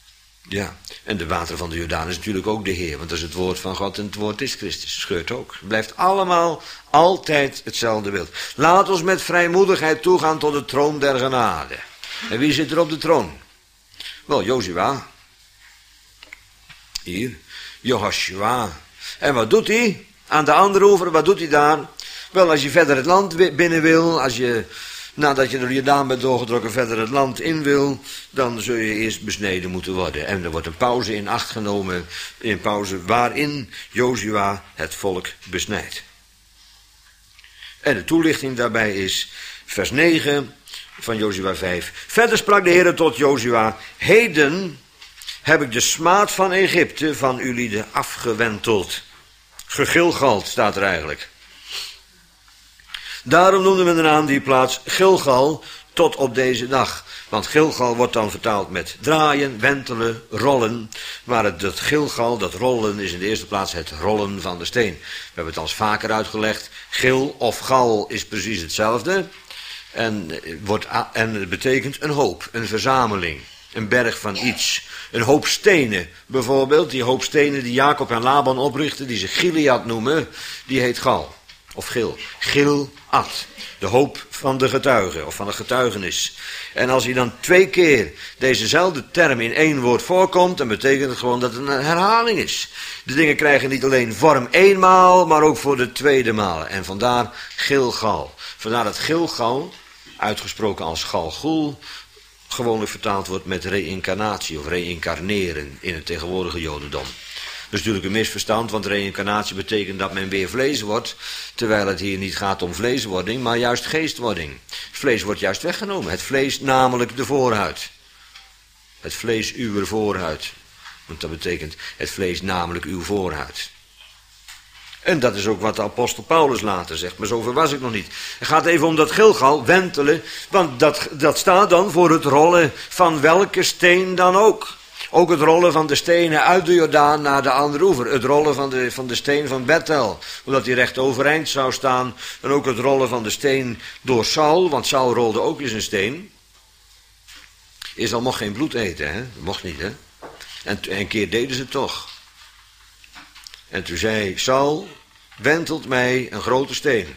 Speaker 1: Ja, en de wateren van de Jordaan is natuurlijk ook de Heer, want dat is het woord van God en het woord is Christus. Scheurt ook. Het blijft allemaal altijd hetzelfde beeld. Laat ons met vrijmoedigheid toegaan tot de troon der genade. En wie zit er op de troon? Wel, Jozua. Hier, Jehoshua. En wat doet hij? Aan de andere oever, wat doet hij daar? Wel, als je verder het land binnen wil, als je, nadat je door de Jordaan bent doorgetrokken, verder het land in wil, dan zul je eerst besneden moeten worden. En er wordt een pauze in acht genomen, een pauze waarin Jozua het volk besnijdt. En de toelichting daarbij is vers negen van Jozua vijf. Verder sprak de Heer tot Jozua: heden heb ik de smaad van Egypte van ulieden afgewenteld. Gegilgald staat er eigenlijk. Daarom noemden we de naam die plaats Gilgal tot op deze dag. Want Gilgal wordt dan vertaald met draaien, wentelen, rollen. Maar het, dat Gilgal, dat rollen, is in de eerste plaats het rollen van de steen. We hebben het al eens vaker uitgelegd. Gil of gal is precies hetzelfde. En, wordt, en het betekent een hoop, een verzameling. Een berg van iets. Een hoop stenen bijvoorbeeld. Die hoop stenen die Jacob en Laban oprichten, die ze Gilead noemen, die heet Gal. Of Gil. Gil-ad. De hoop van de getuige, of van de getuigenis. En als hij dan twee keer dezezelfde term in één woord voorkomt, dan betekent het gewoon dat het een herhaling is. De dingen krijgen niet alleen vorm eenmaal, maar ook voor de tweede maal. En vandaar Gilgal. Vandaar dat Gilgal, uitgesproken als Galgul, gewoonlijk vertaald wordt met reïncarnatie of reïncarneren in het tegenwoordige Jodendom. Dat is natuurlijk een misverstand, want reïncarnatie betekent dat men weer vlees wordt, terwijl het hier niet gaat om vleeswording, maar juist geestwording. Het vlees wordt juist weggenomen, het vlees namelijk de voorhuid. Het vlees uw voorhuid, want dat betekent het vlees namelijk uw voorhuid. En dat is ook wat de apostel Paulus later zegt, maar zover was ik nog niet. Het gaat even om dat Gilgal, wentelen, want dat, dat staat dan voor het rollen van welke steen dan ook. Ook het rollen van de stenen uit de Jordaan naar de andere oever. Het rollen van de, van de steen van Bethel, omdat hij recht overeind zou staan. En ook het rollen van de steen door Saul, want Saul rolde ook eens een steen. Israël mocht geen bloed eten, hè? Dat mocht niet, hè? En een keer deden ze het toch. En toen zei Saul, wentelt mij een grote steen.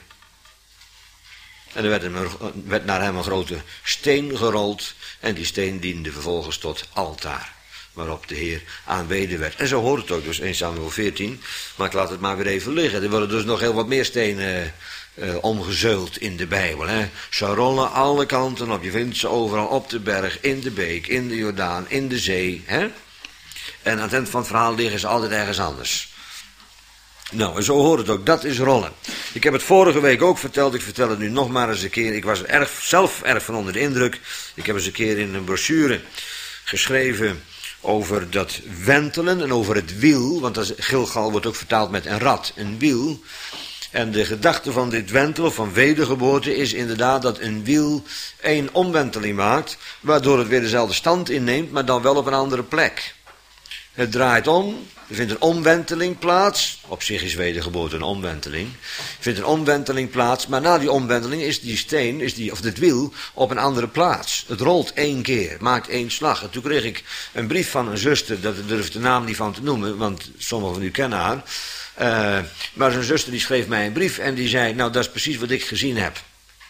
Speaker 1: En er werd, een, werd naar hem een grote steen gerold. En die steen diende vervolgens tot altaar, waarop de Heer aanbeden werd. En zo hoort het ook, dus eerste Samuel veertien. Maar ik laat het maar weer even liggen. Er worden dus nog heel wat meer stenen uh, omgezeuld in de Bijbel. Hè. Ze rollen alle kanten op. Je vindt ze overal op de berg, in de beek, in de Jordaan, in de zee. Hè. En aan het eind van het verhaal liggen ze altijd ergens anders. Nou, en zo hoort het ook. Dat is rollen. Ik heb het vorige week ook verteld. Ik vertel het nu nog maar eens een keer. Ik was er erg, zelf erg van onder de indruk. Ik heb eens een keer in een brochure geschreven over dat wentelen en over het wiel. Want dat is, Gilgal wordt ook vertaald met een rad, een wiel. En de gedachte van dit wentelen, van wedergeboorte, is inderdaad dat een wiel één omwenteling maakt, waardoor het weer dezelfde stand inneemt, maar dan wel op een andere plek. Het draait om, er vindt een omwenteling plaats. Op zich is wedergeboorte een omwenteling. Er vindt een omwenteling plaats, maar na die omwenteling is die steen, is die, of dit wiel, op een andere plaats. Het rolt één keer, maakt één slag. En toen kreeg ik een brief van een zuster, dat durf ik de naam niet van te noemen, want sommigen van u kennen haar. Uh, maar zijn zuster die schreef mij een brief en die zei, nou dat is precies wat ik gezien heb.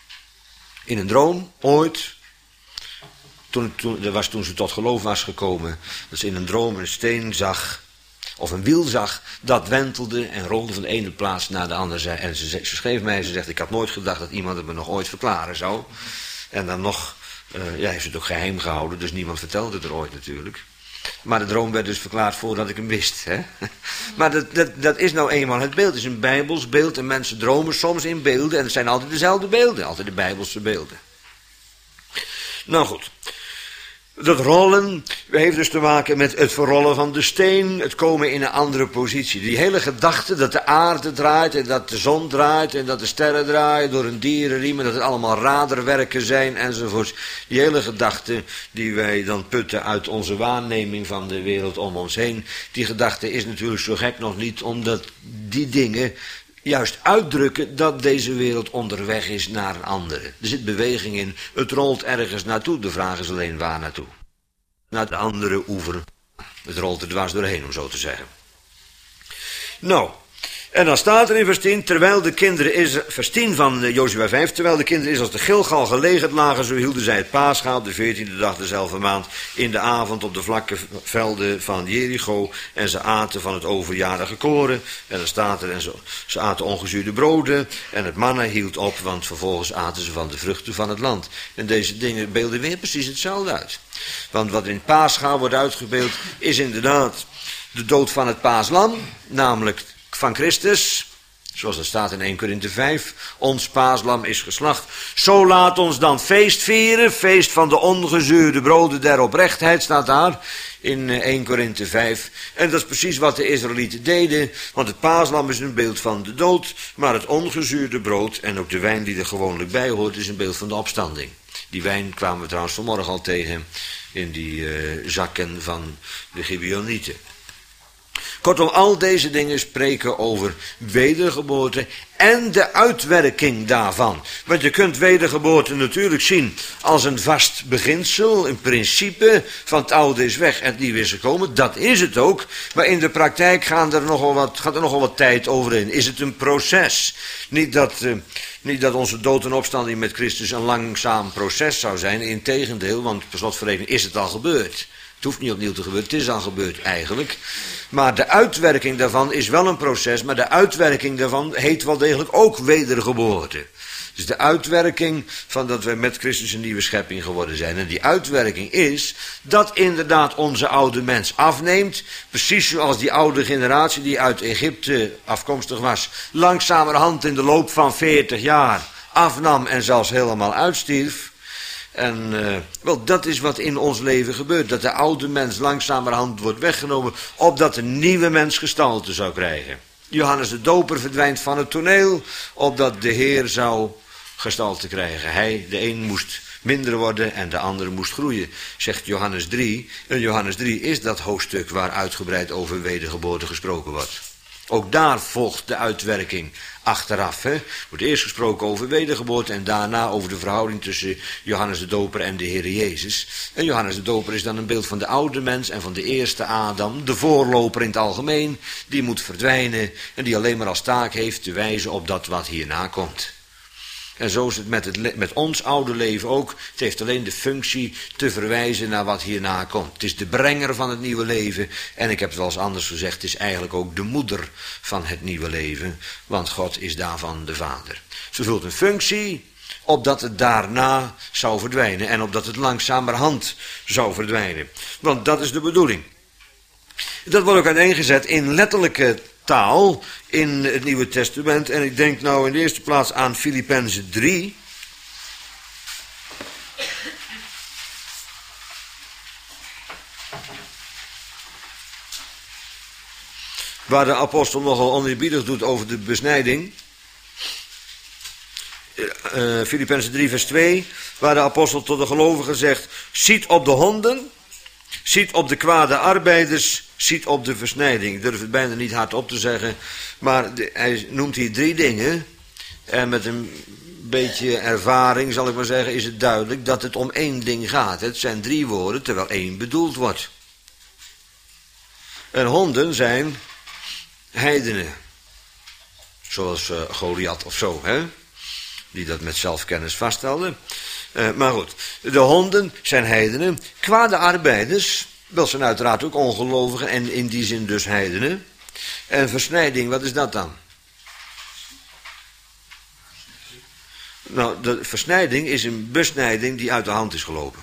Speaker 1: In een droom, ooit. Toen, toen, dat was toen ze tot geloof was gekomen, dat ze in een droom een steen zag, of een wiel zag, dat wentelde en rolde van de ene plaats naar de andere. En ze, ze schreef mij, ze zegt, ik had nooit gedacht dat iemand het me nog ooit verklaren zou. En dan nog, uh, ja, heeft ze het ook geheim gehouden, dus niemand vertelde het er ooit natuurlijk. Maar de droom werd dus verklaard voordat ik hem wist. Hè? Maar dat, dat, dat is nou eenmaal het beeld. Het is een bijbels beeld en mensen dromen soms in beelden en het zijn altijd dezelfde beelden, altijd de bijbelse beelden. Nou goed. Dat rollen heeft dus te maken met het verrollen van de steen, het komen in een andere positie. Die hele gedachte dat de aarde draait en dat de zon draait en dat de sterren draaien door een dierenriem en dat het allemaal raderwerken zijn enzovoorts. Die hele gedachte die wij dan putten uit onze waarneming van de wereld om ons heen, die gedachte is natuurlijk zo gek nog niet, omdat die dingen juist uitdrukken dat deze wereld onderweg is naar een andere. Er zit beweging in, het rolt ergens naartoe, de vraag is alleen waar naartoe. Naar de andere oever. Het rolt er dwars doorheen, om zo te zeggen. Nou, en dan staat er in vers tien, terwijl de kinderen is, vers tien van Jozua vijf, terwijl de kinderen is als de Gilgal gelegerd lagen, zo hielden zij het Paascha op de veertiende dag dezelfde maand in de avond op de vlakke velden van Jericho, en ze aten van het overjarige koren, en dan staat er, en zo, ze aten ongezuurde broden, en het manna hield op, want vervolgens aten ze van de vruchten van het land. En deze dingen beelden weer precies hetzelfde uit. Want wat in het Paascha wordt uitgebeeld, is inderdaad de dood van het paaslam, namelijk van Christus, zoals dat staat in eerste Korinthe vijf, ons paaslam is geslacht. Zo laat ons dan feest vieren, feest van de ongezuurde broden der oprechtheid, staat daar in eerste Korinthe vijf. En dat is precies wat de Israëlieten deden, want het paaslam is een beeld van de dood, maar het ongezuurde brood en ook de wijn die er gewoonlijk bij hoort, is een beeld van de opstanding. Die wijn kwamen we trouwens vanmorgen al tegen in die uh, zakken van de Gibeonieten. Kortom, al deze dingen spreken over wedergeboorte en de uitwerking daarvan. Want je kunt wedergeboorte natuurlijk zien als een vast beginsel, een principe van het oude is weg en het nieuwe is gekomen. Dat is het ook, maar in de praktijk gaan er nogal wat, gaat er nogal wat tijd over in. Is het een proces? Niet dat, uh, niet dat onze dood en opstanding met Christus een langzaam proces zou zijn, integendeel, want per slotverrekening is het al gebeurd. Het hoeft niet opnieuw te gebeuren, het is al gebeurd eigenlijk. Maar de uitwerking daarvan is wel een proces, maar de uitwerking daarvan heet wel degelijk ook wedergeboorte. Dus de uitwerking van dat wij met Christus een nieuwe schepping geworden zijn. En die uitwerking is dat inderdaad onze oude mens afneemt. Precies zoals die oude generatie die uit Egypte afkomstig was, langzamerhand in de loop van veertig jaar afnam en zelfs helemaal uitstierf. En uh, wel, dat is wat in ons leven gebeurt. Dat de oude mens langzamerhand wordt weggenomen, opdat een nieuwe mens gestalte zou krijgen. Johannes de Doper verdwijnt van het toneel, opdat de Heer zou gestalte krijgen. Hij, de een moest minder worden en de andere moest groeien, zegt Johannes drie. En Johannes drie is dat hoofdstuk waar uitgebreid over wedergeboorte gesproken wordt. Ook daar volgt de uitwerking achteraf. Er wordt eerst gesproken over wedergeboorte en daarna over de verhouding tussen Johannes de Doper en de Heer Jezus. En Johannes de Doper is dan een beeld van de oude mens en van de eerste Adam, de voorloper in het algemeen. Die moet verdwijnen en die alleen maar als taak heeft te wijzen op dat wat hierna komt. En zo is het met, het met ons oude leven ook. Het heeft alleen de functie te verwijzen naar wat hierna komt. Het is de brenger van het nieuwe leven. En ik heb het wel eens anders gezegd, het is eigenlijk ook de moeder van het nieuwe leven. Want God is daarvan de vader. Ze vult een functie, opdat het daarna zou verdwijnen. En opdat het langzamerhand zou verdwijnen. Want dat is de bedoeling. Dat wordt ook uiteengezet in letterlijke taal in het Nieuwe Testament. En ik denk nou in de eerste plaats aan Filippenzen drie. Waar de apostel nogal oneerbiedig doet over de besnijding. Uh, Filippenzen drie vers twee. Waar de apostel tot de gelovigen zegt: ziet op de honden, ziet op de kwade arbeiders, ziet op de versnijding. Ik durf het bijna niet hardop te zeggen, maar de, hij noemt hier drie dingen. En met een beetje ervaring, zal ik maar zeggen, is het duidelijk dat het om één ding gaat. Het zijn drie woorden, terwijl één bedoeld wordt. En honden zijn heidenen. Zoals uh, Goliath of zo, hè? Die dat met zelfkennis vaststelde. Uh, maar goed, de honden zijn heidenen. Kwade arbeiders, wel zijn uiteraard ook ongelovigen en in die zin dus heidenen. En versnijding, wat is dat dan? Nou, de versnijding is een besnijding die uit de hand is gelopen.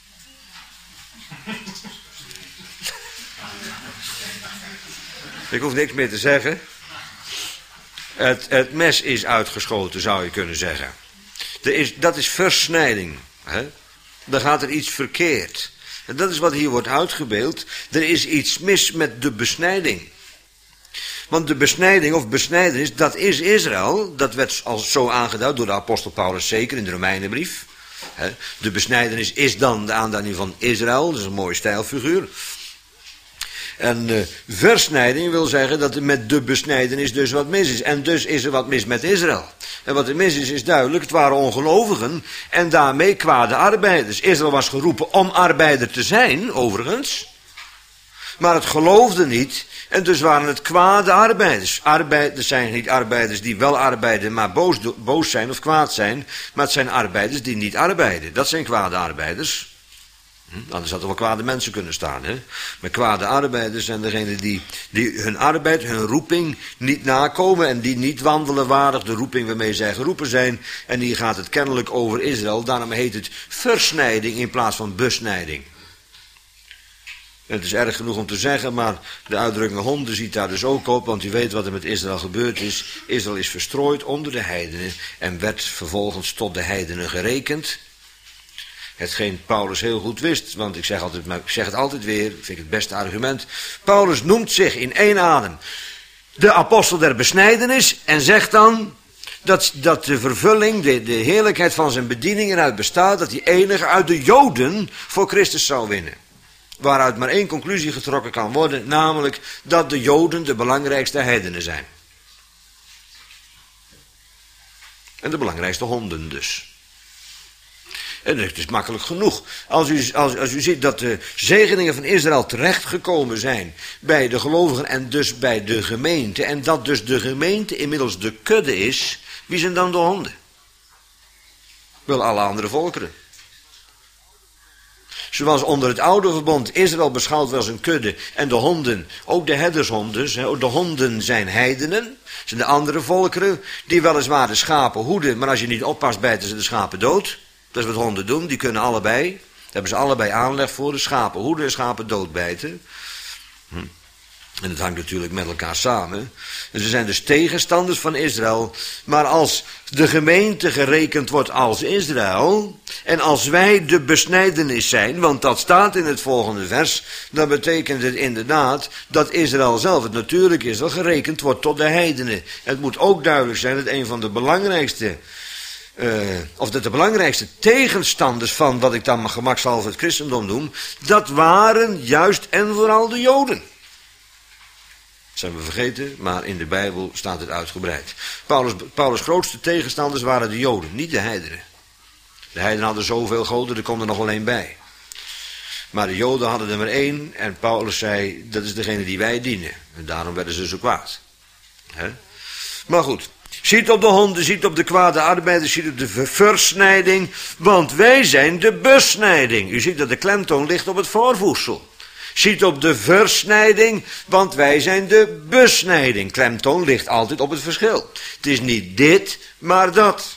Speaker 1: Ik hoef niks meer te zeggen. Het, het mes is uitgeschoten, zou je kunnen zeggen. Er is, dat is versnijding. Hè? Dan gaat er iets verkeerd. En dat is wat hier wordt uitgebeeld. Er is iets mis met de besnijding. Want de besnijding of besnijdenis, dat is Israël. Dat werd al zo aangeduid door de apostel Paulus, zeker in de Romeinenbrief. De besnijdenis is dan de aanduiding van Israël. Dat is een mooie stijlfiguur. En uh, versnijding wil zeggen dat er met de besnijdenis dus wat mis is. En dus is er wat mis met Israël. En wat er mis is, is duidelijk. Het waren ongelovigen en daarmee kwade arbeiders. Israël was geroepen om arbeider te zijn, overigens. Maar het geloofde niet en dus waren het kwade arbeiders. Arbeiders zijn niet arbeiders die wel arbeiden, maar boos, boos zijn of kwaad zijn. Maar het zijn arbeiders die niet arbeiden. Dat zijn kwade arbeiders. Hm? Anders hadden er wel kwade mensen kunnen staan. Hè? Maar kwade arbeiders zijn degenen die, die hun arbeid, hun roeping niet nakomen. En die niet wandelen waardig de roeping waarmee zij geroepen zijn. En hier gaat het kennelijk over Israël. Daarom heet het versnijding in plaats van besnijding. Het is erg genoeg om te zeggen, maar de uitdrukking honden ziet daar dus ook op, want u weet wat er met Israël gebeurd is. Israël is verstrooid onder de heidenen en werd vervolgens tot de heidenen gerekend. Hetgeen Paulus heel goed wist, want ik zeg, altijd, maar ik zeg het altijd weer, vind ik het beste argument. Paulus noemt zich in één adem de apostel der besnijdenis en zegt dan dat, dat de vervulling, de, de heerlijkheid van zijn bediening eruit bestaat, dat hij enige uit de Joden voor Christus zou winnen. Waaruit maar één conclusie getrokken kan worden, namelijk dat de Joden de belangrijkste heidenen zijn. En de belangrijkste honden dus. En het is makkelijk genoeg. Als u, als, als u ziet dat de zegeningen van Israël terechtgekomen zijn bij de gelovigen en dus bij de gemeente, en dat dus de gemeente inmiddels de kudde is, wie zijn dan de honden? Wel alle andere volkeren. Zoals onder het oude verbond Israël beschouwd werd als een kudde en de honden, ook de herdershonden, de honden zijn heidenen, zijn de andere volkeren die weliswaar de schapen hoeden, maar als je niet oppast bijten ze de schapen dood. Dat is wat honden doen, die kunnen allebei, daar hebben ze allebei aanleg voor, de schapen hoeden en schapen doodbijten. Hm. En het hangt natuurlijk met elkaar samen. En ze zijn dus tegenstanders van Israël. Maar als de gemeente gerekend wordt als Israël, en als wij de besnijdenis zijn, want dat staat in het volgende vers, dan betekent het inderdaad dat Israël zelf, het natuurlijk Israël, gerekend wordt tot de heidenen. Het moet ook duidelijk zijn dat een van de belangrijkste, uh, of dat de belangrijkste tegenstanders van wat ik dan maar gemakshalve het christendom noem, dat waren juist en vooral de Joden. Dat zijn we vergeten, maar in de Bijbel staat het uitgebreid. Paulus, Paulus' grootste tegenstanders waren de Joden, niet de heidenen. De heidenen hadden zoveel goden, er kon er nog alleen bij. Maar de Joden hadden er maar één en Paulus zei, dat is degene die wij dienen. En daarom werden ze zo kwaad. He? Maar goed, ziet op de honden, ziet op de kwade arbeiders, ziet op de versnijding, want wij zijn de besnijding. U ziet dat de klemtoon ligt op het voorvoegsel. Ziet op de versnijding, want wij zijn de besnijding. Klemtoon ligt altijd op het verschil. Het is niet dit, maar dat.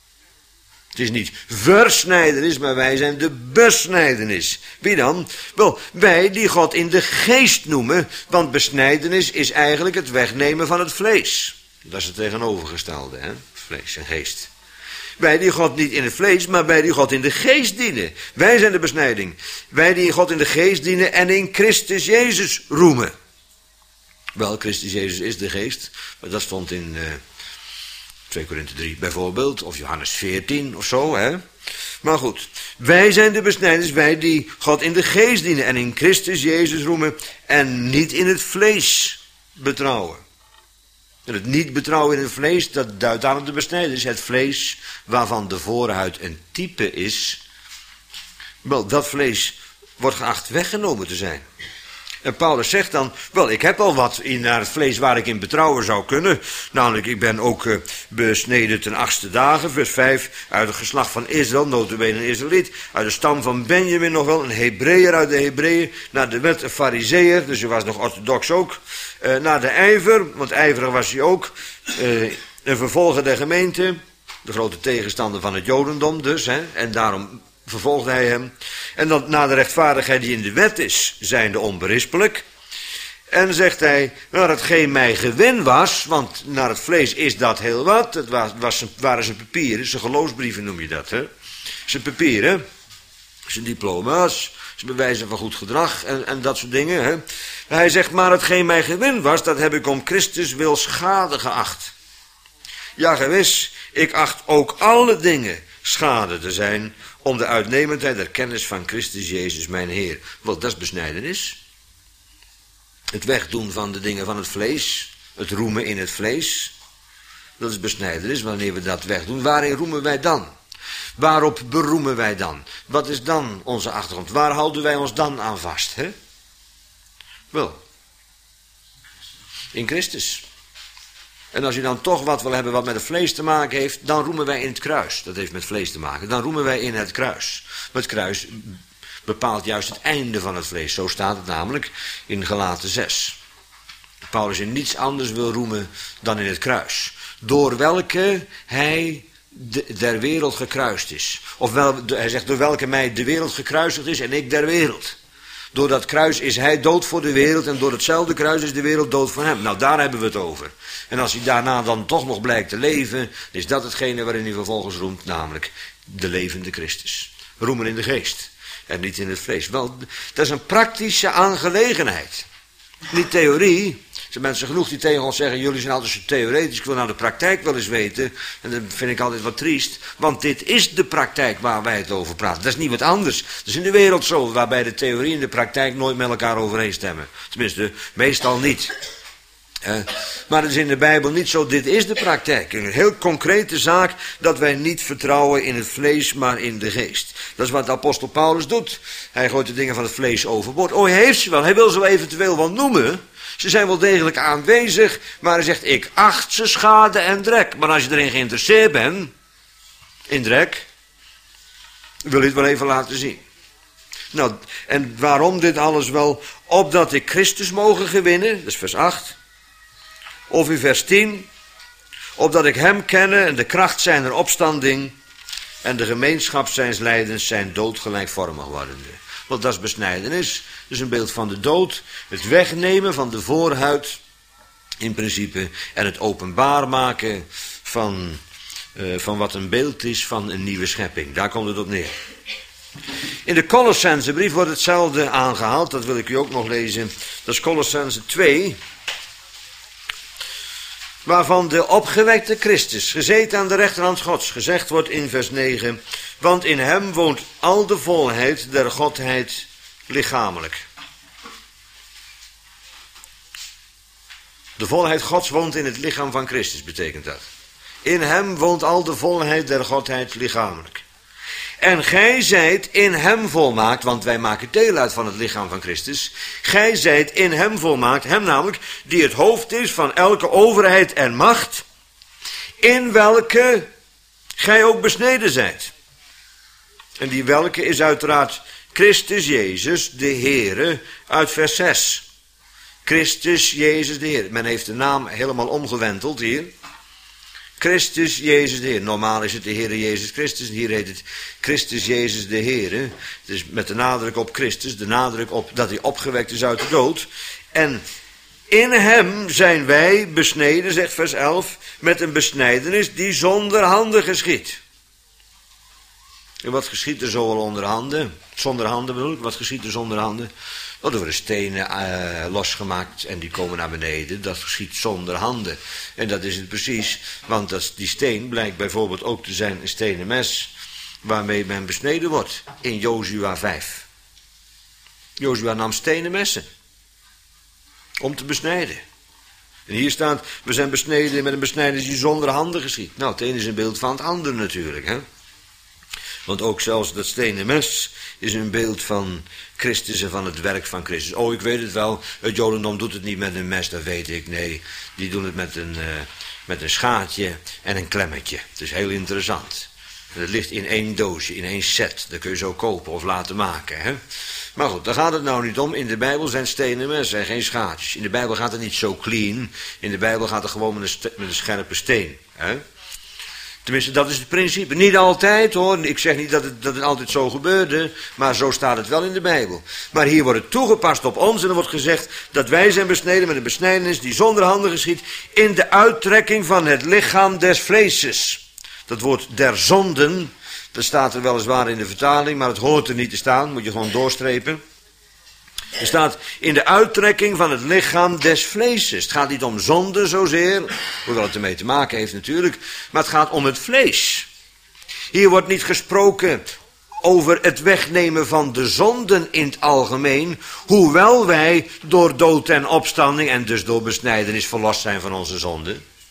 Speaker 1: Het is niet versnijdenis, maar wij zijn de besnijdenis. Wie dan? Wel, wij die God in de geest noemen, want besnijdenis is eigenlijk het wegnemen van het vlees. Dat is het tegenovergestelde, hè? Vlees en geest. Wij die God niet in het vlees, maar wij die God in de geest dienen. Wij zijn de besnijding. Wij die God in de geest dienen en in Christus Jezus roemen. Wel, Christus Jezus is de geest. Maar dat stond in uh, twee Korinthe drie bijvoorbeeld. Of Johannes veertien of zo. Hè? Maar goed. Wij zijn de besnijders. Wij die God in de geest dienen en in Christus Jezus roemen. En niet in het vlees betrouwen. En het niet betrouwen in het vlees, dat duidt aan op de besnijdenis. Het vlees waarvan de voorhuid een type is. Wel, dat vlees wordt geacht weggenomen te zijn. En Paulus zegt dan, wel, ik heb al wat in naar het vlees waar ik in betrouwen zou kunnen. Namelijk, ik ben ook uh, besneden ten achtste dagen, vers vijf, uit het geslacht van Israël, nota bene een Israëliet, uit de stam van Benjamin nog wel, een Hebreeër uit de Hebreeën, naar de wet een Farizeeër, dus hij was nog orthodox ook, uh, naar de ijver, want ijverig was hij ook, uh, een vervolger der gemeente, de grote tegenstander van het Jodendom dus, hè, en daarom vervolgde hij hem. En dan na de rechtvaardigheid die in de wet is, zijnde onberispelijk. En zegt hij, nou, hetgeen mij gewin was, want naar het vlees is dat heel wat. Het was, was, waren zijn papieren, zijn geloofsbrieven noem je dat, hè. Zijn papieren, zijn diploma's, zijn bewijzen van goed gedrag en, en dat soort dingen, hè. Hij zegt, maar hetgeen mij gewin was, dat heb ik om Christus wil schade geacht. Ja, gewis, ik acht ook alle dingen schade te zijn om de uitnemendheid der kennis van Christus Jezus mijn Heer. Wel, dat is besnijdenis. Het wegdoen van de dingen van het vlees, het roemen in het vlees, dat is besnijdenis. Wanneer we dat wegdoen, waarin roemen wij dan? Waarop beroemen wij dan? Wat is dan onze achtergrond? Waar houden wij ons dan aan vast? Hè?
Speaker 2: Wel, in Christus. En als je dan toch wat wil hebben wat met het vlees te maken heeft, dan roemen wij in het kruis. Dat heeft met vlees te maken. Dan roemen wij in het kruis. Maar het kruis bepaalt juist het einde van het vlees. Zo staat het namelijk in Galaten zes. Paulus in niets anders wil roemen dan in het kruis. Door welke hij de, der wereld gekruist is. Ofwel, hij zegt door welke mij de wereld gekruisigd is en ik der wereld. Door dat kruis is hij dood voor de wereld en door hetzelfde kruis is de wereld dood voor hem. Nou, daar hebben we het over. En als hij daarna dan toch nog blijkt te leven, is dat hetgene waarin hij vervolgens roemt, namelijk de levende Christus. Roemen in de geest en niet in het vlees. Wel, dat is een praktische aangelegenheid. Niet theorie. Er zijn mensen genoeg die tegen ons zeggen, jullie zijn altijd zo theoretisch, ik wil nou de praktijk wel eens weten. En dat vind ik altijd wat triest, want dit is de praktijk waar wij het over praten. Dat is niet wat anders. Dat is in de wereld zo, waarbij de theorie en de praktijk nooit met elkaar overeenstemmen. Tenminste, meestal niet. Uh, maar het is in de Bijbel niet zo, dit is de praktijk. Een heel concrete zaak, dat wij niet vertrouwen in het vlees, maar in de geest. Dat is wat de apostel Paulus doet. Hij gooit de dingen van het vlees overboord. Oh, hij heeft ze wel, hij wil ze wel eventueel wel noemen. Ze zijn wel degelijk aanwezig, maar hij zegt, ik acht ze schade en drek. Maar als je erin geïnteresseerd bent, in drek, wil je het wel even laten zien. Nou, en waarom dit alles wel? Opdat ik Christus mogen gewinnen, dat is vers acht. Of in vers tien, opdat ik hem kenne en de kracht zijner opstanding en de gemeenschap zijns lijdens zijn doodgelijkvormig wordende. Want dat is besnijdenis, dus een beeld van de dood, het wegnemen van de voorhuid in principe en het openbaar maken van, uh, van wat een beeld is van een nieuwe schepping. Daar komt het op neer. In de Colossensebrief wordt hetzelfde aangehaald, dat wil ik u ook nog lezen. Dat is Colossense twee, waarvan de opgewekte Christus, gezeten aan de rechterhand Gods, gezegd wordt in vers negen, want in hem woont al de volheid der Godheid lichamelijk. De volheid Gods woont in het lichaam van Christus, betekent dat. In hem woont al de volheid der Godheid lichamelijk. En gij zijt in hem volmaakt, want wij maken deel uit van het lichaam van Christus. Gij zijt in hem volmaakt, hem namelijk, die het hoofd is van elke overheid en macht, in welke gij ook besneden zijt. En die welke is uiteraard Christus Jezus, de Heere, uit vers zes. Christus Jezus, de Heer. Men heeft de naam helemaal omgewenteld hier. Christus Jezus de Heer. Normaal is het de Heere Jezus Christus. Hier heet het Christus Jezus de Heere. Dus met de nadruk op Christus. De nadruk op dat hij opgewekt is uit de dood. En in hem zijn wij besneden, zegt vers elf, met een besnijdenis die zonder handen geschiet. En wat geschiet er zo al onder handen? Zonder handen bedoel ik. Wat geschiet er zonder handen? Oh, er worden stenen uh, losgemaakt en die komen naar beneden. Dat geschiet zonder handen. En dat is het precies. Want dat, die steen blijkt bijvoorbeeld ook te zijn een stenen mes, waarmee men besneden wordt. In Jozua vijf. Jozua nam stenen messen. Om te besnijden. En hier staat, we zijn besneden met een besnijdenis die zonder handen geschiet. Nou, het ene is een beeld van het andere natuurlijk, hè. Want ook zelfs dat stenen mes is een beeld van Christus en van het werk van Christus. Oh, ik weet het wel, het Jodendom doet het niet met een mes, dat weet ik. Nee, die doen het met een, uh, met een schaartje en een klemmetje. Het is heel interessant. En het ligt in één doosje, in één set. Dat kun je zo kopen of laten maken, hè. Maar goed, daar gaat het nou niet om. In de Bijbel zijn stenen messen en geen schaartjes. In de Bijbel gaat het niet zo clean. In de Bijbel gaat het gewoon met een, st- met een scherpe steen, hè. Tenminste, dat is het principe. Niet altijd hoor, ik zeg niet dat het, dat het altijd zo gebeurde, maar zo staat het wel in de Bijbel. Maar hier wordt het toegepast op ons en er wordt gezegd dat wij zijn besneden met een besnijdenis die zonder handen geschiet in de uittrekking van het lichaam des vleeses. Dat woord der zonden, dat staat er weliswaar in de vertaling, maar het hoort er niet te staan, moet je gewoon doorstrepen. Er staat in de uittrekking van het lichaam des vleeses. Het gaat niet om zonde zozeer, hoewel het ermee te maken heeft natuurlijk, maar het gaat om het vlees. Hier wordt niet gesproken over het wegnemen van de zonden in het algemeen, hoewel wij door dood en opstanding en dus door besnijdenis verlost zijn van onze zonden.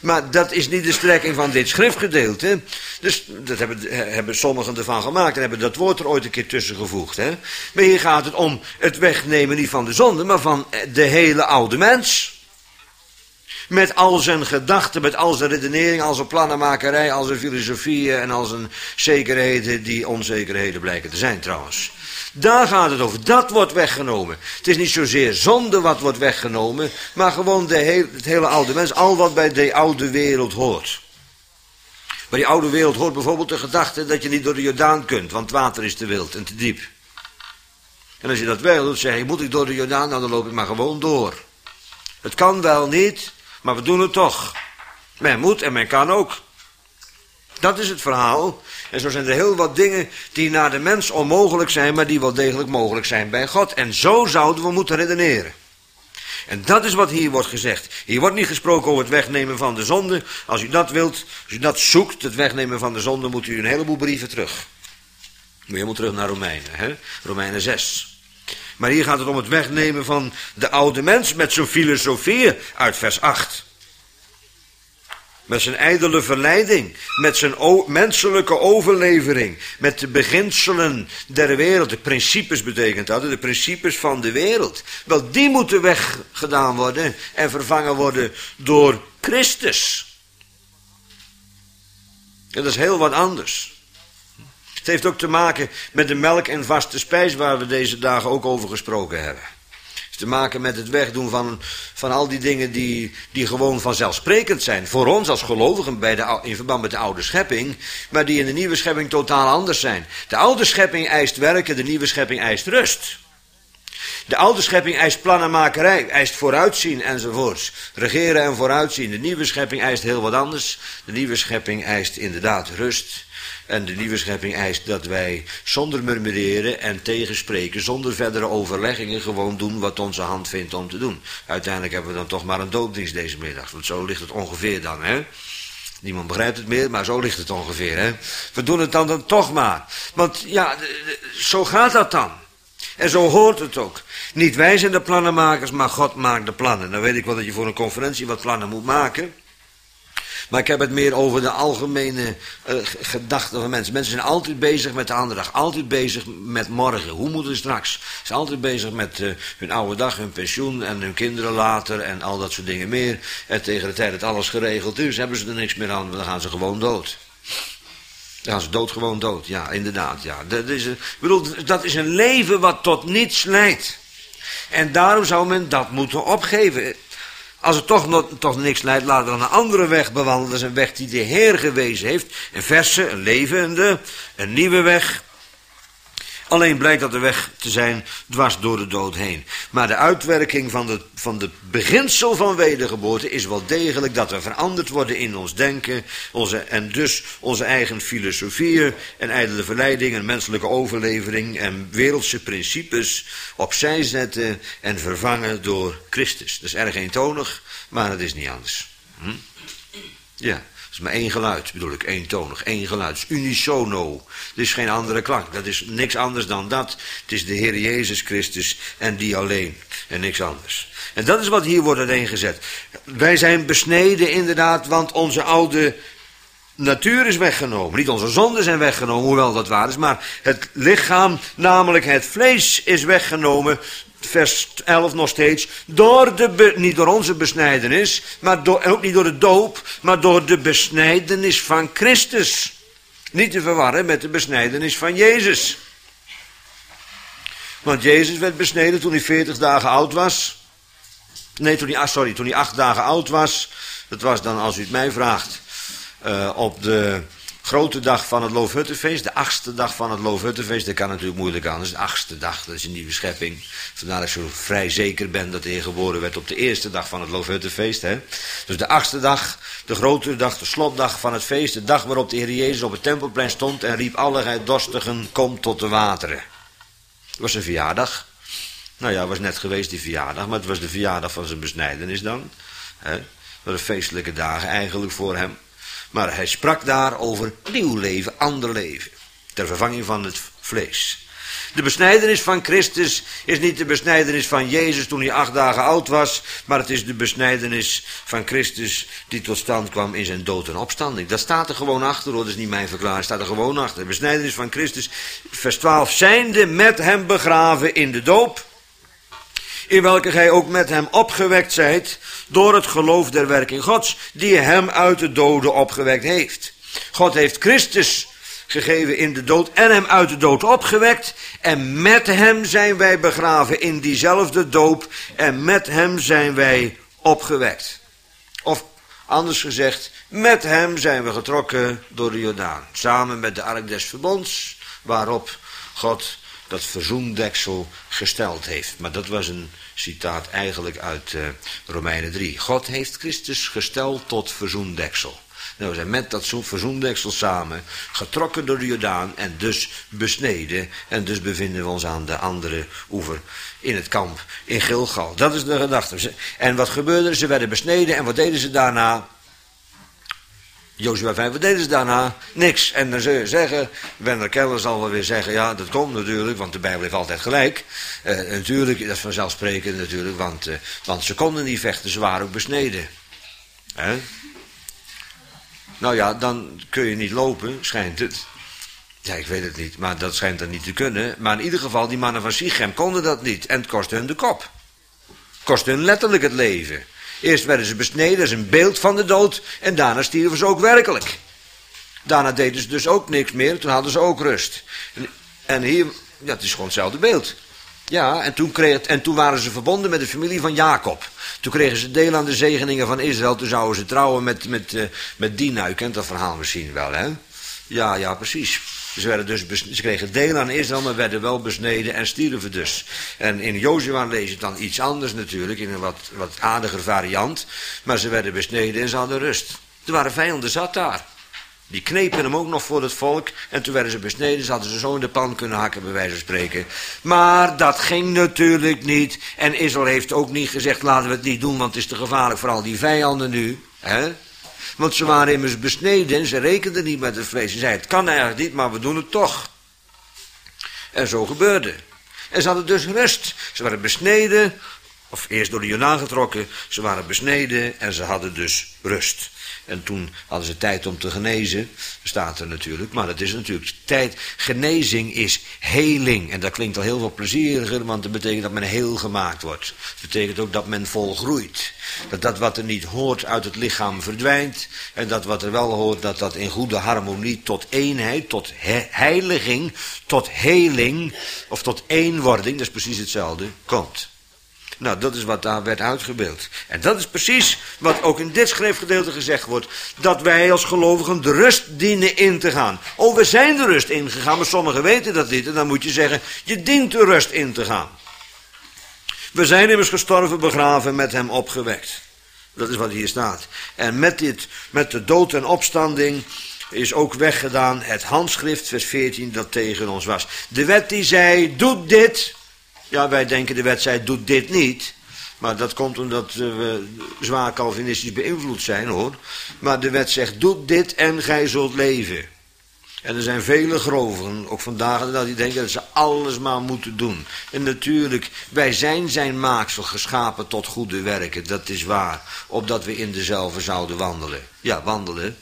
Speaker 2: Maar dat is niet de strekking van dit schriftgedeelte. Dus dat hebben, hebben sommigen ervan gemaakt en hebben dat woord er ooit een keer tussen gevoegd. Hè? Maar hier gaat het om het wegnemen niet van de zonde, maar van de hele oude mens. Met al zijn gedachten, met al zijn redenering, al zijn plannenmakerij, al zijn filosofieën en al zijn zekerheden die onzekerheden blijken te zijn trouwens. Daar gaat het over, dat wordt weggenomen. Het is niet zozeer zonde wat wordt weggenomen, maar gewoon de heel, het hele oude mens, al wat bij de oude wereld hoort. Bij die oude wereld hoort bijvoorbeeld de gedachte dat je niet door de Jordaan kunt, want het water is te wild en te diep. En als je dat wel doet, zeg je, moet ik door de Jordaan, nou dan loop ik maar gewoon door. Het kan wel niet, maar we doen het toch. Men moet en men kan ook. Dat is het verhaal. En zo zijn er heel wat dingen die naar de mens onmogelijk zijn, maar die wel degelijk mogelijk zijn bij God. En zo zouden we moeten redeneren. En dat is wat hier wordt gezegd. Hier wordt niet gesproken over het wegnemen van de zonde. Als u dat wilt, als u dat zoekt, het wegnemen van de zonde, moet u een heleboel brieven terug. Moet je helemaal terug naar Romeinen, hè? Romeinen zes. Maar hier gaat het om het wegnemen van de oude mens met zijn filosofieën uit vers acht. Met zijn ijdele verleiding, met zijn o- menselijke overlevering, met de beginselen der wereld. De principes betekent dat, de principes van de wereld. Wel, die moeten weggedaan worden en vervangen worden door Christus. En dat is heel wat anders. Het heeft ook te maken met de melk en vaste spijs waar we deze dagen ook over gesproken hebben. Het heeft te maken met het wegdoen van, van al die dingen die, die gewoon vanzelfsprekend zijn. Voor ons als gelovigen bij de, in verband met de oude schepping, maar die in de nieuwe schepping totaal anders zijn. De oude schepping eist werken, de nieuwe schepping eist rust. De oude schepping eist plannenmakerij, eist vooruitzien enzovoorts. Regeren en vooruitzien. De nieuwe schepping eist heel wat anders. De nieuwe schepping eist inderdaad rust. En de nieuwe schepping eist dat wij zonder murmureren en tegenspreken, zonder verdere overleggingen, gewoon doen wat onze hand vindt om te doen. Uiteindelijk hebben we dan toch maar een doopdienst deze middag. Want zo ligt het ongeveer dan, hè. Niemand begrijpt het meer, maar zo ligt het ongeveer, hè. We doen het dan, dan toch maar. Want ja, zo gaat dat dan. En zo hoort het ook. Niet wij zijn de plannenmakers, maar God maakt de plannen. Dan weet ik wel dat je voor een conferentie wat plannen moet maken. Maar ik heb het meer over de algemene uh, gedachten van mensen. Mensen zijn altijd bezig met de andere dag. Altijd bezig met morgen. Hoe moet het straks? Ze zijn altijd bezig met uh, hun oude dag, hun pensioen en hun kinderen later en al dat soort dingen meer. En tegen de tijd dat alles geregeld is, hebben ze er niks meer aan. Dan gaan ze gewoon dood. Dan gaan ze dood gewoon dood. Ja, inderdaad. Ja. Dat is een, ik bedoel, dat is een leven wat tot niets leidt. En daarom zou men dat moeten opgeven. Als het toch, nog, toch niks leidt, laten we dan een andere weg bewandelen. Dat is een weg die de Heer gewezen heeft. Een verse, een levende, een nieuwe weg. Alleen blijkt dat de weg te zijn dwars door de dood heen. Maar de uitwerking van de, van de beginsel van wedergeboorte is wel degelijk dat we veranderd worden in ons denken. Onze, en dus onze eigen filosofieën en ijdele verleidingen, menselijke overlevering en wereldse principes opzij zetten en vervangen door Christus. Dat is erg eentonig, maar het is niet anders. Hm? Ja. Dat is maar één geluid, bedoel ik, eentonig, één geluid. Het is unisono. Er is geen andere klank. Dat is niks anders dan dat. Het is de Heer Jezus Christus en die alleen. En niks anders. En dat is wat hier wordt uiteengezet. Wij zijn besneden inderdaad, want onze oude natuur is weggenomen. Niet onze zonden zijn weggenomen, hoewel dat waar is. Maar het lichaam, namelijk het vlees, is weggenomen. Vers elf nog steeds, door de be, niet door onze besnijdenis, maar door, en ook niet door de doop, maar door de besnijdenis van Christus. Niet te verwarren met de besnijdenis van Jezus. Want Jezus werd besneden toen hij veertig dagen oud was. Nee, toen hij, ah, sorry, toen hij acht dagen oud was. Dat was dan, als u het mij vraagt, uh, op de grote dag van het Loofhuttenfeest, de achtste dag van het Loofhuttenfeest. Dat kan natuurlijk moeilijk anders. De achtste dag, dat is een nieuwe schepping. Vandaar dat ik zo vrij zeker ben dat hij geboren werd op de eerste dag van het Loofhuttenfeest. Hè? Dus de achtste dag, de grote dag, de slotdag van het feest. De dag waarop de Heer Jezus op het tempelplein stond en riep allerlei dorstigen, kom tot de wateren. Het was een verjaardag. Nou ja, het was net geweest die verjaardag, maar het was de verjaardag van zijn besnijdenis dan. Hè? Het waren feestelijke dagen eigenlijk voor hem. Maar hij sprak daar over nieuw leven, ander leven. Ter vervanging van het vlees. De besnijdenis van Christus is niet de besnijdenis van Jezus toen hij acht dagen oud was, maar het is de besnijdenis van Christus die tot stand kwam in zijn dood en opstanding. Dat staat er gewoon achter, hoor, dat is niet mijn verklaring, staat er gewoon achter. De besnijdenis van Christus, vers twaalf, zijnde met hem begraven in de doop, in welke gij ook met hem opgewekt zijt, door het geloof der werking Gods, die hem uit de doden opgewekt heeft. God heeft Christus gegeven in de dood en hem uit de dood opgewekt. En met hem zijn wij begraven in diezelfde doop en met hem zijn wij opgewekt. Of anders gezegd, met hem zijn we getrokken door de Jordaan. Samen met de ark des verbonds, waarop God dat verzoendeksel gesteld heeft. Maar dat was een citaat eigenlijk uit uh, Romeinen drie. God heeft Christus gesteld tot verzoendeksel. Nou, we zijn met dat verzoendeksel samen getrokken door de Jordaan en dus besneden. En dus bevinden we ons aan de andere oever in het kamp in Gilgal. Dat is de gedachte. En wat gebeurde er? Ze werden besneden en wat deden ze daarna? Jozua vijf, wat deden ze daarna? Niks. En dan zul je zeggen, Werner Keller zal wel weer zeggen, ja, dat komt natuurlijk, want de Bijbel heeft altijd gelijk. Uh, natuurlijk, dat is vanzelfsprekend natuurlijk, want, uh, want ze konden niet vechten, ze waren ook besneden. Hè? Nou ja, dan kun je niet lopen, schijnt het. Ja, ik weet het niet, maar dat schijnt dan niet te kunnen. Maar in ieder geval, die mannen van Sichem konden dat niet. En het kostte hun de kop. Het kostte hun letterlijk het leven. Eerst werden ze besneden, dat is een beeld van de dood. En daarna stierven ze ook werkelijk. Daarna deden ze dus ook niks meer, toen hadden ze ook rust. En, en hier, ja, het is gewoon hetzelfde beeld. Ja, en toen, kreeg, en toen waren ze verbonden met de familie van Jacob. Toen kregen ze deel aan de zegeningen van Israël. Toen zouden ze trouwen met, met, uh, met Dina. U kent dat verhaal misschien wel, hè? Ja, ja, precies. Ze, werden dus besn- ze kregen deel aan Israël, maar werden wel besneden en stierven dus. En in Jozua lees je het dan iets anders natuurlijk, in een wat, wat aardiger variant. Maar ze werden besneden en ze hadden rust. Er waren vijanden zat daar. Die knepen hem ook nog voor het volk. En toen werden ze besneden. Ze hadden ze zo in de pan kunnen hakken, bij wijze van spreken. Maar dat ging natuurlijk niet. En Israël heeft ook niet gezegd, laten we het niet doen, want het is te gevaarlijk voor al die vijanden nu. Hè? Want ze waren immers besneden en ze rekenden niet met het vlees. Ze zeiden, het kan eigenlijk niet, maar we doen het toch. En zo gebeurde. En ze hadden dus rust. Ze waren besneden, of eerst door de Jordaan getrokken. Ze waren besneden en ze hadden dus rust. En toen hadden ze tijd om te genezen, staat er natuurlijk. Maar het is natuurlijk tijd. Genezing is heling. En dat klinkt al heel veel plezieriger, want dat betekent dat men heel gemaakt wordt. Dat betekent ook dat men volgroeit. Dat dat wat er niet hoort uit het lichaam verdwijnt. En dat wat er wel hoort, dat dat in goede harmonie tot eenheid, tot he- heiliging, tot heling, of tot eenwording, dat is precies hetzelfde, komt. Nou, dat is wat daar werd uitgebeeld. En dat is precies wat ook in dit schriftgedeelte gezegd wordt. Dat wij als gelovigen de rust dienen in te gaan. Oh, we zijn de rust ingegaan, maar sommigen weten dat niet. En dan moet je zeggen, je dient de rust in te gaan. We zijn immers gestorven, begraven, met hem opgewekt. Dat is wat hier staat. En met, dit, met de dood en opstanding is ook weggedaan het handschrift, vers veertien, dat tegen ons was. De wet die zei, doe dit. Ja, wij denken de wet zei, doe dit niet. Maar dat komt omdat we zwaar calvinistisch beïnvloed zijn, hoor. Maar de wet zegt, doe dit en gij zult leven. En er zijn vele gelovigen, ook vandaag, dat die denken dat ze alles maar moeten doen. En natuurlijk, wij zijn zijn maaksel geschapen tot goede werken, dat is waar. Opdat we in dezelfde zouden wandelen. Ja, wandelen.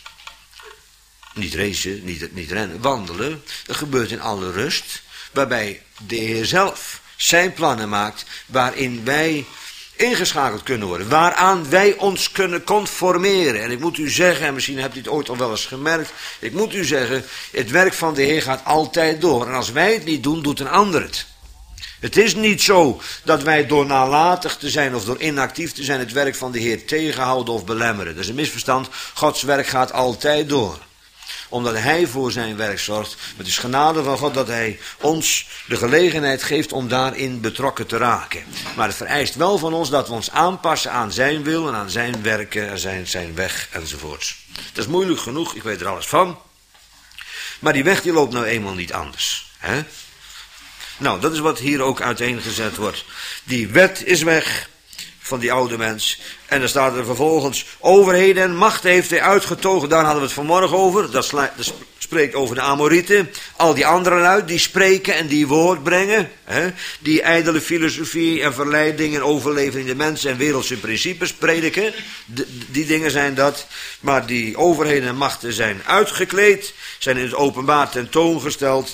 Speaker 2: Niet racen, niet, niet rennen, wandelen. Dat gebeurt in alle rust. Waarbij de Heer zelf zijn plannen maakt, waarin wij ingeschakeld kunnen worden, waaraan wij ons kunnen conformeren. En ik moet u zeggen, en misschien hebt u het ooit al wel eens gemerkt, ik moet u zeggen, het werk van de Heer gaat altijd door. En als wij het niet doen, doet een ander het. Het is niet zo dat wij door nalatig te zijn of door inactief te zijn het werk van de Heer tegenhouden of belemmeren. Dat is een misverstand. Gods werk gaat altijd door. Omdat hij voor zijn werk zorgt. Het is genade van God dat hij ons de gelegenheid geeft om daarin betrokken te raken. Maar het vereist wel van ons dat we ons aanpassen aan zijn wil en aan zijn werken en zijn, zijn weg enzovoorts. Dat is moeilijk genoeg, ik weet er alles van. Maar die weg die loopt nou eenmaal niet anders. Hè? Nou, dat is wat hier ook uiteengezet wordt. Die wet is weg. van die oude mens. En dan staat er vervolgens, overheden en machten heeft hij uitgetogen. Daar hadden we het vanmorgen over. Dat, sla, dat spreekt over de Amorieten. Al die anderen uit, die spreken en die woord brengen. Hè, die ijdele filosofie en verleidingen, overlevering de mensen en wereldse principes prediken. De, die dingen zijn dat. Maar die overheden en machten zijn uitgekleed, zijn in het openbaar tentoongesteld.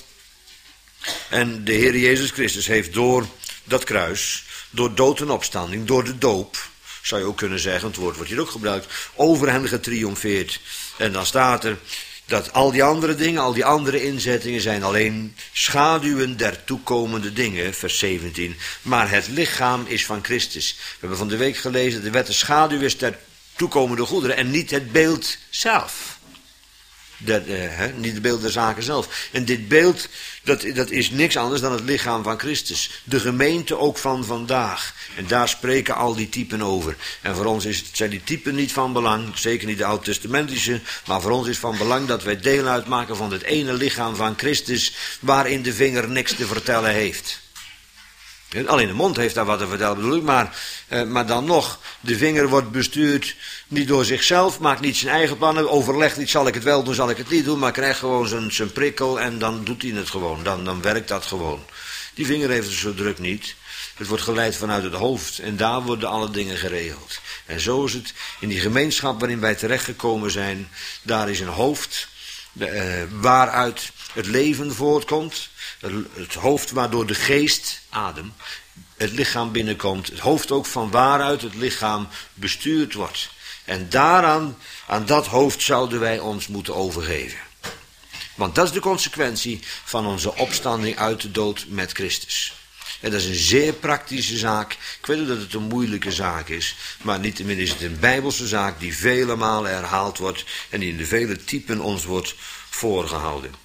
Speaker 2: En de Heer Jezus Christus heeft door dat kruis, door dood en opstanding, door de doop, zou je ook kunnen zeggen, het woord wordt hier ook gebruikt, over hen getriomfeerd. En dan staat er dat al die andere dingen, al die andere inzettingen zijn alleen schaduwen der toekomende dingen, vers zeventien. Maar het lichaam is van Christus. We hebben van de week gelezen, de wet de schaduw is der toekomende goederen en niet het beeld zelf. Dat, uh, he, niet het beeld der zaken zelf. En dit beeld, dat, dat is niks anders dan het lichaam van Christus. De gemeente ook van vandaag. En daar spreken al die typen over. En voor ons is, zijn die typen niet van belang, zeker niet de oud-testamentische, maar voor ons is van belang dat wij deel uitmaken van het ene lichaam van Christus, waarin de vinger niks te vertellen heeft. Alleen de mond heeft daar wat te vertellen, bedoel ik, maar, uh, maar dan nog, de vinger wordt bestuurd niet door zichzelf, maakt niet zijn eigen plannen, overlegt niet, zal ik het wel doen, zal ik het niet doen, maar krijgt gewoon zijn, zijn prikkel en dan doet hij het gewoon, dan, dan werkt dat gewoon. Die vinger heeft het zo druk niet, het wordt geleid vanuit het hoofd en daar worden alle dingen geregeld. En zo is het in die gemeenschap waarin wij terechtgekomen zijn, daar is een hoofd uh, waaruit het leven voortkomt. Het hoofd waardoor de geest, adem, het lichaam binnenkomt. Het hoofd ook van waaruit het lichaam bestuurd wordt. En daaraan, aan dat hoofd zouden wij ons moeten overgeven. Want dat is de consequentie van onze opstanding uit de dood met Christus. En dat is een zeer praktische zaak. Ik weet dat het een moeilijke zaak is. Maar niettemin is het een bijbelse zaak die vele malen herhaald wordt. En die in de vele typen ons wordt voorgehouden.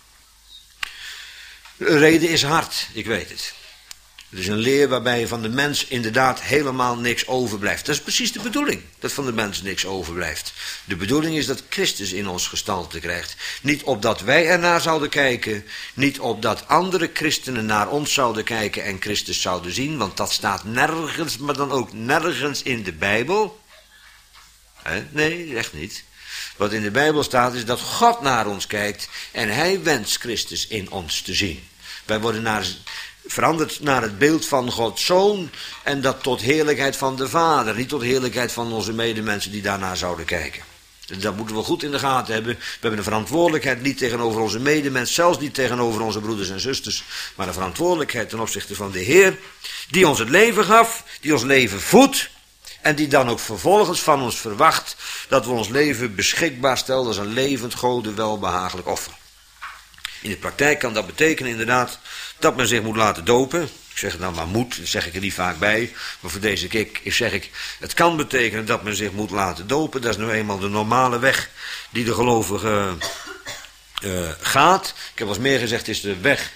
Speaker 2: De reden is hard, ik weet het. Het is een leer waarbij van de mens inderdaad helemaal niks overblijft. Dat is precies de bedoeling, dat van de mens niks overblijft. De bedoeling is dat Christus in ons gestalte krijgt. Niet opdat wij ernaar zouden kijken, niet opdat andere christenen naar ons zouden kijken en Christus zouden zien, want dat staat nergens, maar dan ook nergens in de Bijbel. He? Nee, echt niet. Wat in de Bijbel staat is dat God naar ons kijkt en hij wenst Christus in ons te zien. Wij worden naar, veranderd naar het beeld van Gods Zoon en dat tot heerlijkheid van de Vader, niet tot heerlijkheid van onze medemensen die daarnaar zouden kijken. Dat moeten we goed in de gaten hebben. We hebben een verantwoordelijkheid niet tegenover onze medemens, zelfs niet tegenover onze broeders en zusters, maar een verantwoordelijkheid ten opzichte van de Heer, die ons het leven gaf, die ons leven voedt, en die dan ook vervolgens van ons verwacht dat we ons leven beschikbaar stellen als een levend, Gode welbehagelijk offer. In de praktijk kan dat betekenen inderdaad dat men zich moet laten dopen. Ik zeg het dan maar moet, dat zeg ik er niet vaak bij. Maar voor deze keer zeg ik, het kan betekenen dat men zich moet laten dopen. Dat is nu eenmaal de normale weg die de gelovige uh, gaat. Ik heb wel eens meer gezegd, het is de weg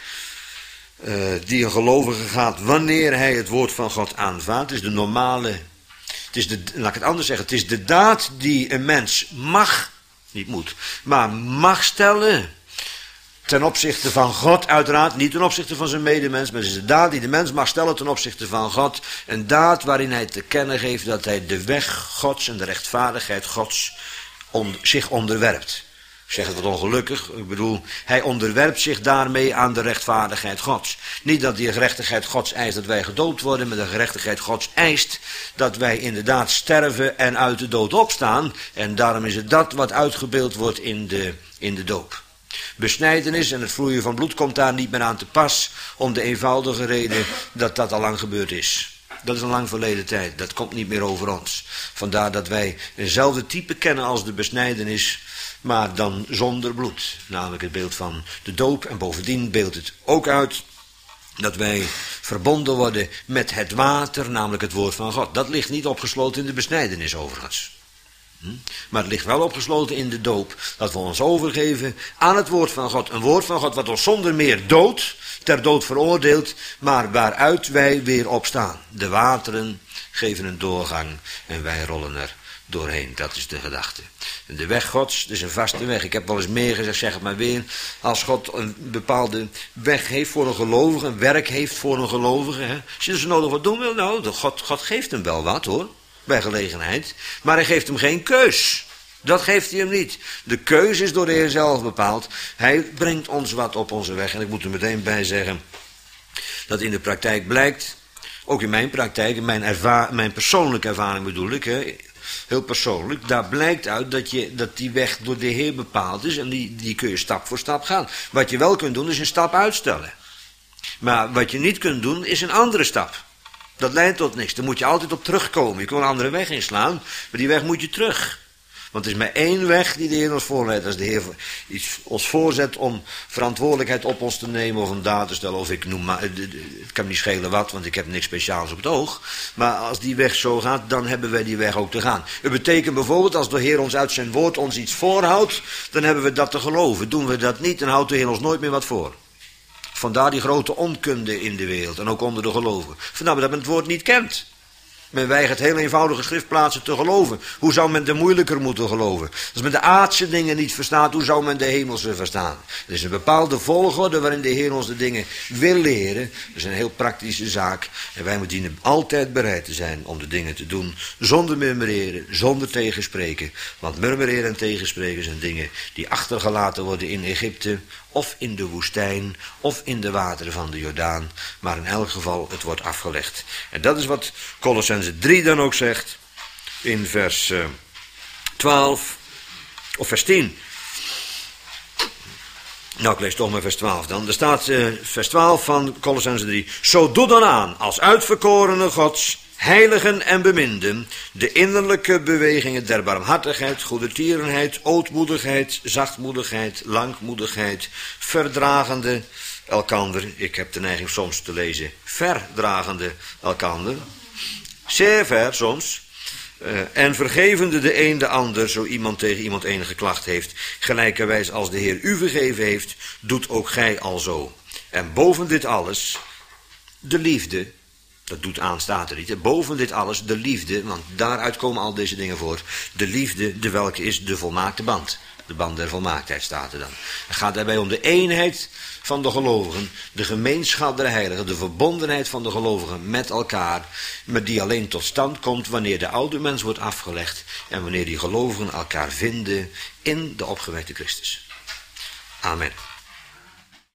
Speaker 2: uh, die een gelovige gaat wanneer hij het woord van God aanvaardt. Het is de normale, het is de, laat ik het anders zeggen, het is de daad die een mens mag, niet moet, maar mag stellen. Ten opzichte van God uiteraard, niet ten opzichte van zijn medemens, maar het is de daad die de mens mag stellen ten opzichte van God. Een daad waarin hij te kennen geeft dat hij de weg Gods en de rechtvaardigheid Gods on, zich onderwerpt. Ik zeg het wat ongelukkig, ik bedoel, hij onderwerpt zich daarmee aan de rechtvaardigheid Gods. Niet dat die gerechtigheid Gods eist dat wij gedoopt worden, maar de gerechtigheid Gods eist dat wij inderdaad sterven en uit de dood opstaan. En daarom is het dat wat uitgebeeld wordt in de, in de doop. Besnijdenis en het vloeien van bloed komt daar niet meer aan te pas, om de eenvoudige reden dat dat al lang gebeurd is. Dat is een lang verleden tijd, dat komt niet meer over ons. Vandaar dat wij eenzelfde type kennen als de besnijdenis, maar dan zonder bloed. Namelijk het beeld van de doop en bovendien beeldt het ook uit dat wij verbonden worden met het water, namelijk het woord van God. Dat ligt niet opgesloten in de besnijdenis overigens. Maar het ligt wel opgesloten in de doop, dat we ons overgeven aan het woord van God. Een woord van God wat ons zonder meer doodt, ter dood veroordeelt, maar waaruit wij weer opstaan. De wateren geven een doorgang en wij rollen er doorheen. Dat is de gedachte. En de weg Gods, dus een vaste weg. Ik heb wel eens meer gezegd, zeg het maar weer. Als God een bepaalde weg heeft voor een gelovige, een werk heeft voor een gelovige. Hè? Als je dus nodig wat doen wil, nou, God, God geeft hem wel wat hoor. bij gelegenheid, maar hij geeft hem geen keus. Dat geeft hij hem niet. De keus is door de Heer zelf bepaald. Hij brengt ons wat op onze weg. En ik moet er meteen bij zeggen dat in de praktijk blijkt, ook in mijn praktijk, in mijn, erva- mijn persoonlijke ervaring bedoel ik, hè, heel persoonlijk, daar blijkt uit dat, je, dat die weg door de Heer bepaald is en die, die kun je stap voor stap gaan. Wat je wel kunt doen is een stap uitstellen. Maar wat je niet kunt doen is een andere stap. Dat leidt tot niks. Daar moet je altijd op terugkomen. Je kunt een andere weg inslaan, maar die weg moet je terug. Want het is maar één weg die de Heer ons voorleidt. Als de Heer iets ons voorzet om verantwoordelijkheid op ons te nemen of een daad te stellen, of ik noem maar, het kan me niet schelen wat, want ik heb niks speciaals op het oog. Maar als die weg zo gaat, dan hebben wij die weg ook te gaan. Het betekent bijvoorbeeld, als de Heer ons uit zijn woord ons iets voorhoudt, dan hebben we dat te geloven. Doen we dat niet, dan houdt de Heer ons nooit meer wat voor. Vandaar die grote onkunde in de wereld en ook onder de gelovigen. Vandaar dat men het woord niet kent. Men weigert heel eenvoudige schriftplaatsen te geloven. Hoe zou men de moeilijker moeten geloven? Als men de aardse dingen niet verstaat, hoe zou men de hemelse verstaan? Er is een bepaalde volgorde waarin de Heer ons de dingen wil leren. Dat is een heel praktische zaak. En wij moeten dienen altijd bereid te zijn om de dingen te doen zonder murmureren, zonder tegenspreken. Want murmureren en tegenspreken zijn dingen die achtergelaten worden in Egypte, of in de woestijn, of in de wateren van de Jordaan. Maar in elk geval, het wordt afgelegd. En dat is wat Kolossenzen drie dan ook zegt, in vers uh, twaalf, of vers tien. Nou, ik lees toch maar vers twaalf dan. Er staat uh, vers twaalf van Kolossenzen drie. Zo doe dan aan, als uitverkorene Gods, heiligen en beminden, de innerlijke bewegingen der barmhartigheid, goedertierenheid, ootmoedigheid, zachtmoedigheid, langmoedigheid, verdragende elkander. Ik heb de neiging soms te lezen, verdragende elkander. Zeer ver soms. Uh, en vergevende de een de ander, zo iemand tegen iemand enige klacht heeft, gelijkerwijs als de Heer u vergeven heeft, doet ook gij alzo. En boven dit alles, de liefde. Dat doet aan, staat er niet. Hè? Boven dit alles de liefde, want daaruit komen al deze dingen voor. De liefde, de welke is de volmaakte band. De band der volmaaktheid staat er dan. Het gaat daarbij om de eenheid van de gelovigen, de gemeenschap der heiligen, de verbondenheid van de gelovigen met elkaar, maar die alleen tot stand komt wanneer de oude mens wordt afgelegd en wanneer die gelovigen elkaar vinden in de opgewekte Christus. Amen.